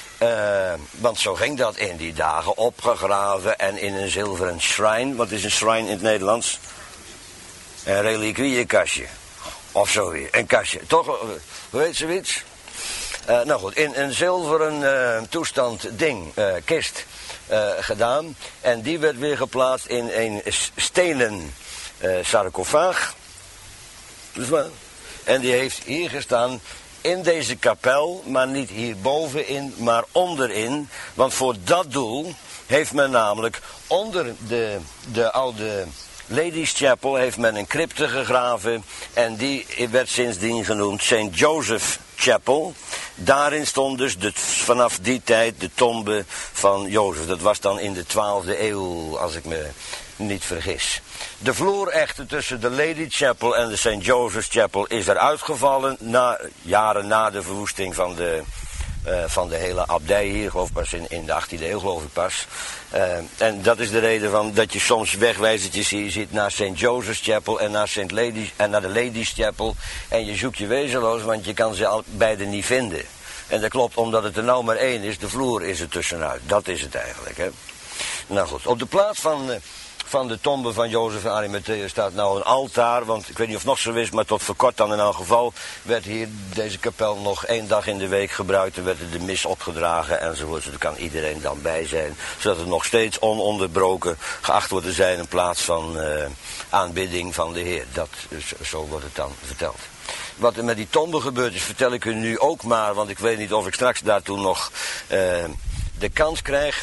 want zo ging dat in die dagen, opgegraven en in een zilveren shrine. Wat is een shrine in het Nederlands? Een reliquieënkastje. Of zo weer, een kastje. Toch, weet zoiets? Nou goed, in een zilveren toestand kist gedaan. En die werd weer geplaatst in een stenen sarcofaag. En die heeft hier gestaan in deze kapel, maar niet hier bovenin, maar onderin. Want voor dat doel heeft men namelijk onder de oude Ladies Chapel heeft men een crypte gegraven. En die werd sindsdien genoemd St. Joseph Chapel. Daarin stond dus vanaf die tijd de tombe van Jozef. Dat was dan in de 12e eeuw, als ik me niet vergis. De vloer echter tussen de Lady Chapel en de St. Joseph's Chapel is eruit gevallen jaren na de verwoesting van de hele abdij hier, geloof ik pas in de 18e eeuw, geloof ik pas. En dat is de reden van dat je soms wegwijzertjes hier ziet naar St. Joseph's Chapel en naar naar de Ladies Chapel. En je zoekt je wezenloos, want je kan ze beide niet vinden. En dat klopt, omdat het er nou maar één is, de vloer is er tussenuit. Dat is het eigenlijk, hè. Nou goed, op de plaats van de tombe van Jozef van Arimathea staat nou een altaar, want ik weet niet of het nog zo is, maar tot voor kort dan in elk geval werd hier deze kapel nog 1 dag in de week gebruikt. Er werd de mis opgedragen enzovoort, dus er kan iedereen dan bij zijn, zodat het nog steeds ononderbroken geacht wordt te zijn een plaats van aanbidding van de Heer. Zo wordt het dan verteld. Wat er met die tombe gebeurd is, vertel ik u nu ook maar, want ik weet niet of ik straks daartoe nog de kans krijg.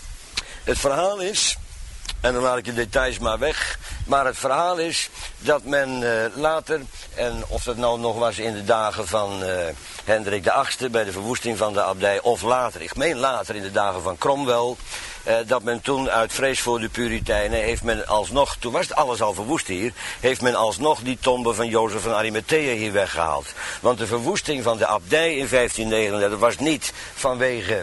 Het verhaal is, en dan laat ik de details maar weg, maar het verhaal is dat men later, en of dat nou nog was in de dagen van Hendrik VIII bij de verwoesting van de abdij, of later, ik meen later in de dagen van Cromwell, dat men toen uit vrees voor de Puritijnen heeft men alsnog, toen was het alles al verwoest hier, heeft men alsnog die tombe van Jozef van Arimathea hier weggehaald. Want de verwoesting van de abdij in 1539 was niet vanwege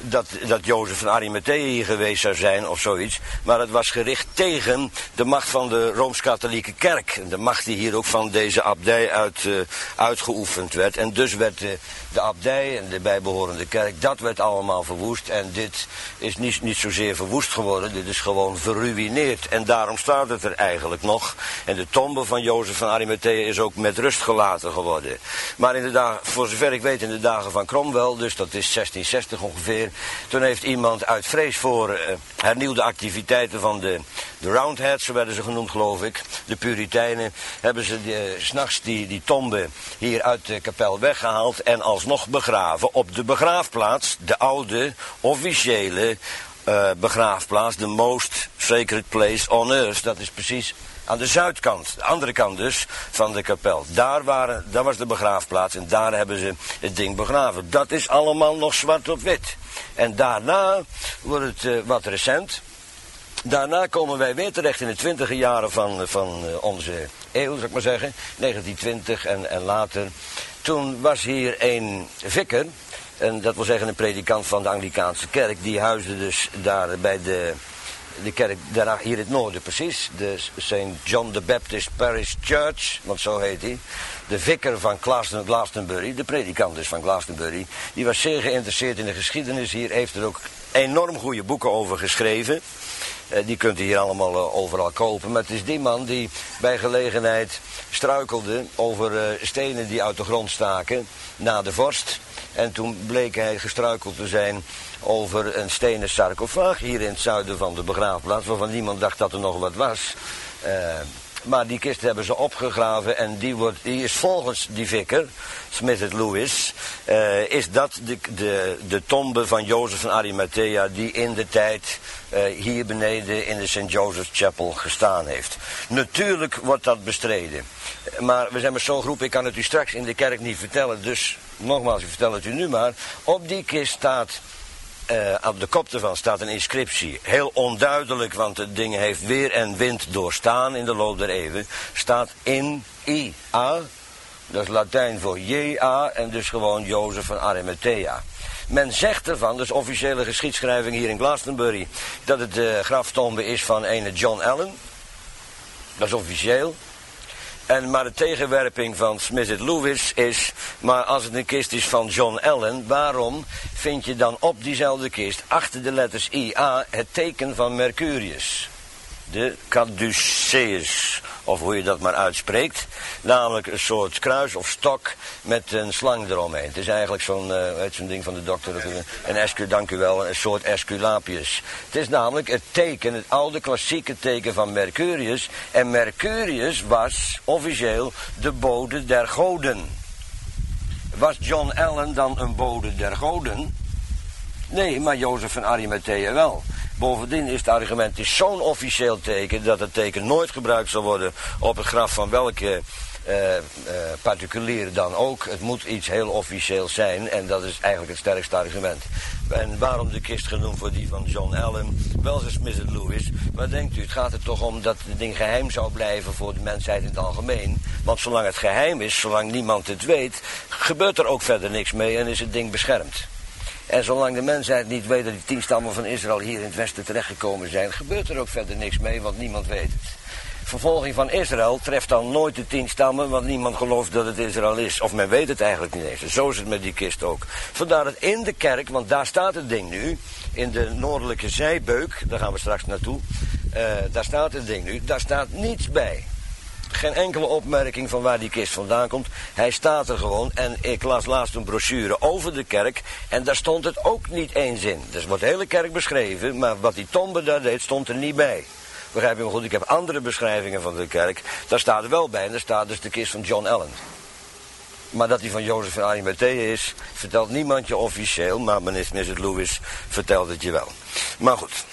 dat Jozef van Arimathea hier geweest zou zijn of zoiets, maar het was gericht tegen de macht van de Rooms-Katholieke Kerk. De macht die hier ook van deze abdij uitgeoefend werd. En dus werd de abdij en de bijbehorende kerk, dat werd allemaal verwoest. En dit is niet zozeer verwoest geworden, dit is gewoon verruïneerd. En daarom staat het er eigenlijk nog. En de tombe van Jozef van Arimathea is ook met rust gelaten geworden. Maar in de dagen, voor zover ik weet, in de dagen van Cromwell, dus dat is 1660 ongeveer, toen heeft iemand uit vrees voor hernieuwde activiteiten van de Roundheads, zo werden ze genoemd geloof ik, de Puritijnen, hebben ze 's nachts die tombe hier uit de kapel weggehaald en alsnog begraven op de begraafplaats, de oude, officiële begraafplaats, the most sacred place on earth. Dat is precies aan de zuidkant, de andere kant dus, van de kapel. Daar was de begraafplaats en daar hebben ze het ding begraven. Dat is allemaal nog zwart op wit. En daarna wordt het wat recent. Daarna komen wij weer terecht in de 20e jaren van onze eeuw, zou ik maar zeggen. 1920 en later. Toen was hier een vicar, en dat wil zeggen een predikant van de Anglikaanse kerk. Die huisde dus daar bij de kerk, daar hier in het noorden precies, de St. John the Baptist Parish Church, want zo heet hij. De vicar van Glastonbury, de predikant dus van Glastonbury, die was zeer geïnteresseerd in de geschiedenis hier, heeft er ook enorm goede boeken over geschreven. Die kunt u hier allemaal overal kopen. Maar het is die man die bij gelegenheid struikelde over stenen die uit de grond staken na de vorst. En toen bleek hij gestruikeld te zijn over een stenen sarcofaag hier in het zuiden van de begraafplaats, waarvan niemand dacht dat er nog wat was. Maar die kist hebben ze opgegraven en die is volgens die vicar, Smith Lewis, is dat de tombe van Jozef van Arimathea die in de tijd hier beneden in de St. Joseph's Chapel gestaan heeft. Natuurlijk wordt dat bestreden. Maar we zijn met zo'n groep, ik kan het u straks in de kerk niet vertellen, dus nogmaals, ik vertel het u nu maar. Op die kist staat, op de kop ervan staat een inscriptie. Heel onduidelijk, want het ding heeft weer en wind doorstaan in de loop der eeuwen. Staat in I.A. Dat is Latijn voor J.A. en dus gewoon Jozef van Arimathea. Men zegt ervan, dus officiële geschiedschrijving hier in Glastonbury, dat het de graftombe is van ene John Allen. Dat is officieel. Maar de tegenwerping van Smith Lewis is, maar als het een kist is van John Allen, waarom vind je dan op diezelfde kist, achter de letters IA, het teken van Mercurius? De Caduceus, of hoe je dat maar uitspreekt. Namelijk een soort kruis of stok met een slang eromheen. Het is eigenlijk zo'n ding van de dokter, dank u wel, een soort Aesculapius. Het is namelijk het teken, het oude klassieke teken van Mercurius. En Mercurius was officieel de bode der goden. Was John Allen dan een bode der goden? Nee, maar Jozef van Arimathea wel. Bovendien is het argument zo'n officieel teken dat het teken nooit gebruikt zal worden op het graf van welke particulier dan ook. Het moet iets heel officieels zijn en dat is eigenlijk het sterkste argument. En waarom de kist genoemd voor die van John Allen? Wel eens Mrs. Lewis, maar denkt u, het gaat er toch om dat het ding geheim zou blijven voor de mensheid in het algemeen. Want zolang het geheim is, zolang niemand het weet, gebeurt er ook verder niks mee en is het ding beschermd. En zolang de mensheid niet weet dat die 10 stammen van Israël hier in het westen terechtgekomen zijn, gebeurt er ook verder niks mee, want niemand weet het. Vervolging van Israël treft dan nooit de 10 stammen, want niemand gelooft dat het Israël is. Of men weet het eigenlijk niet eens. En zo is het met die kist ook. Vandaar dat in de kerk, want daar staat het ding nu, in de noordelijke zijbeuk, daar gaan we straks naartoe, daar staat het ding nu, daar staat niets bij. Geen enkele opmerking van waar die kist vandaan komt. Hij staat er gewoon. En ik las laatst een brochure over de kerk. En daar stond het ook niet eens in. Dus wordt de hele kerk beschreven. Maar wat die tombe daar deed, stond er niet bij. Begrijp je me goed? Ik heb andere beschrijvingen van de kerk. Daar staat er wel bij. En daar staat dus de kist van John Allen. Maar dat die van Jozef van Arimathea is, vertelt niemand je officieel. Maar minister Mrs. Lewis vertelt het je wel. Maar goed.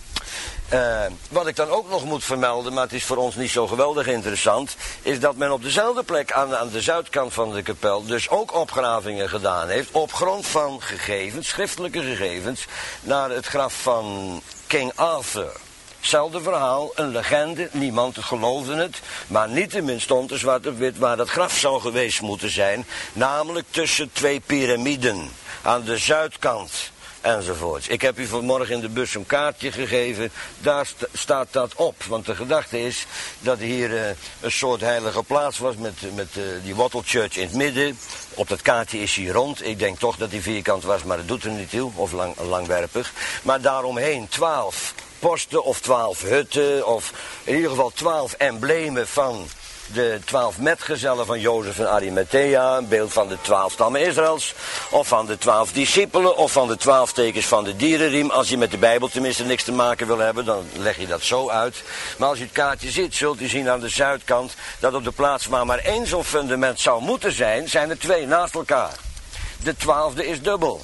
Wat ik dan ook nog moet vermelden, maar het is voor ons niet zo geweldig interessant, is dat men op dezelfde plek aan de zuidkant van de kapel dus ook opgravingen gedaan heeft op grond van gegevens, schriftelijke gegevens, naar het graf van King Arthur. Hetzelfde verhaal, een legende, niemand geloofde het, maar niettemin stond er zwart op wit waar dat graf zou geweest moeten zijn, namelijk tussen 2 piramiden aan de zuidkant. Enzovoorts. Ik heb u vanmorgen in de bus een kaartje gegeven. Daar staat dat op. Want de gedachte is dat hier een soort heilige plaats was met die Wattle Church in het midden. Op dat kaartje is hij rond. Ik denk toch dat hij vierkant was, maar dat doet er niet toe. Of langwerpig. Maar daaromheen 12 posten of 12 hutten. Of in ieder geval 12 emblemen van de 12 metgezellen van Jozef van Arimathea, een beeld van de 12 stammen Israëls, of van de 12 discipelen, of van de 12 tekens van de dierenriem. Als je met de Bijbel tenminste niks te maken wil hebben, dan leg je dat zo uit. Maar als je het kaartje ziet, zult u zien aan de zuidkant, dat op de plaats waar maar 1 zo'n fundament zou moeten zijn, zijn er 2 naast elkaar. De 12e is dubbel.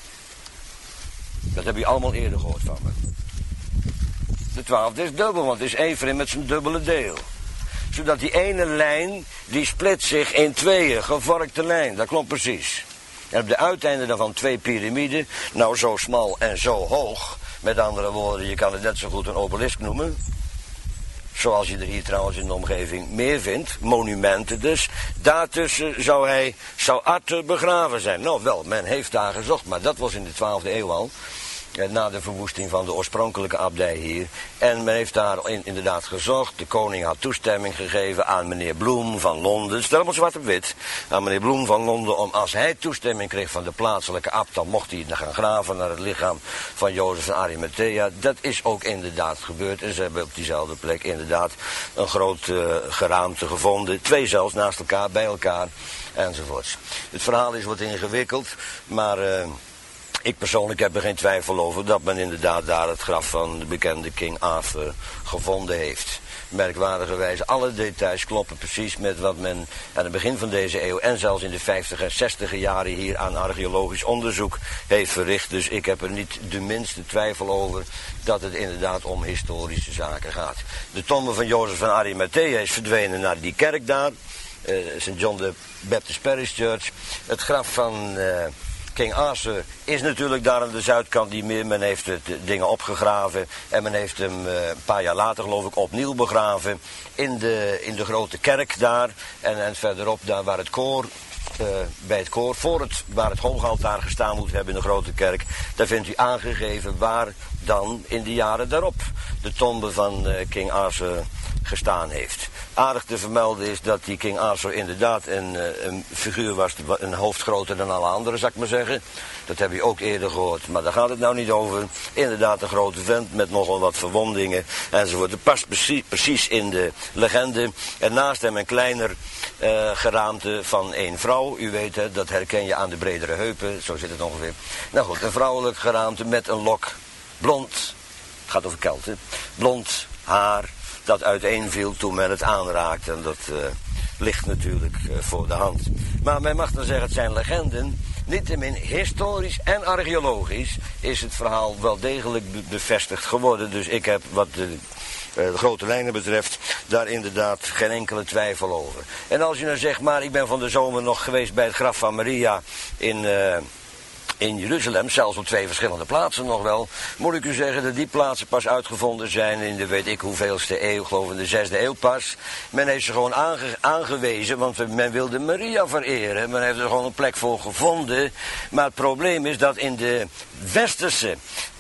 Dat heb je allemaal eerder gehoord van me. De 12e is dubbel, want het is Efraïm met zijn dubbele deel. Zodat die ene lijn, die split zich in 2, gevorkte lijn. Dat klopt precies. En op de uiteinden daarvan 2 piramiden. Nou, zo smal en zo hoog. Met andere woorden, je kan het net zo goed een obelisk noemen. Zoals je er hier trouwens in de omgeving meer vindt. Monumenten dus. Daartussen zou Arthur begraven zijn. Nou wel, men heeft daar gezocht. Maar dat was in de 12e eeuw al. Na de verwoesting van de oorspronkelijke abdij hier. En men heeft daar inderdaad gezocht. De koning had toestemming gegeven aan meneer Bloem van Londen. Stel maar zwart op wit. Aan meneer Bloem van Londen om als hij toestemming kreeg van de plaatselijke abt, dan mocht hij gaan graven naar het lichaam van Jozef van Arimathea. Dat is ook inderdaad gebeurd. En ze hebben op diezelfde plek inderdaad een groot geraamte gevonden. 2 zelfs naast elkaar, bij elkaar. Enzovoorts. Het verhaal is wat ingewikkeld. Maar ik persoonlijk heb er geen twijfel over dat men inderdaad daar het graf van de bekende King Arthur gevonden heeft. Merkwaardigerwijs, alle details kloppen precies met wat men aan het begin van deze eeuw en zelfs in de 50 en 60 jaren hier aan archeologisch onderzoek heeft verricht. Dus ik heb er niet de minste twijfel over dat het inderdaad om historische zaken gaat. De tombe van Jozef van Arimathea is verdwenen naar die kerk daar, St. John the Baptist Parish Church. Het graf van King Arthur is natuurlijk daar aan de zuidkant niet meer. Men heeft de dingen opgegraven en men heeft hem een paar jaar later geloof ik opnieuw begraven in de grote kerk daar. En verderop daar waar het koor, bij het koor, waar het hoogaltaar gestaan moet hebben in de grote kerk. Daar vindt u aangegeven waar dan in de jaren daarop de tombe van King Arthur gestaan heeft. Aardig te vermelden is dat die King Arthur inderdaad een figuur was, een hoofd groter dan alle anderen, zou ik maar zeggen. Dat heb je ook eerder gehoord, maar daar gaat het nou niet over. Inderdaad een grote vent met nogal wat verwondingen enzovoort. Dat past precies in de legende. En naast hem een kleiner geraamte van één vrouw. U weet het, dat herken je aan de bredere heupen, zo zit het ongeveer. Nou goed, een vrouwelijk geraamte met een lok blond, het gaat over Kelten, blond haar dat uiteenviel toen men het aanraakte. En dat ligt natuurlijk voor de hand. Maar men mag dan zeggen, het zijn legenden. Niettemin historisch en archeologisch is het verhaal wel degelijk bevestigd geworden. Dus ik heb wat de grote lijnen betreft daar inderdaad geen enkele twijfel over. En als je nou zegt, maar ik ben van de zomer nog geweest bij het graf van Maria in Jeruzalem, zelfs op 2 verschillende plaatsen nog wel, moet ik u zeggen dat die plaatsen pas uitgevonden zijn in de weet ik hoeveelste eeuw, geloof in de 6e eeuw pas. Men heeft ze gewoon aangewezen, want men wilde Maria vereren. Men heeft er gewoon een plek voor gevonden. Maar het probleem is dat in de westerse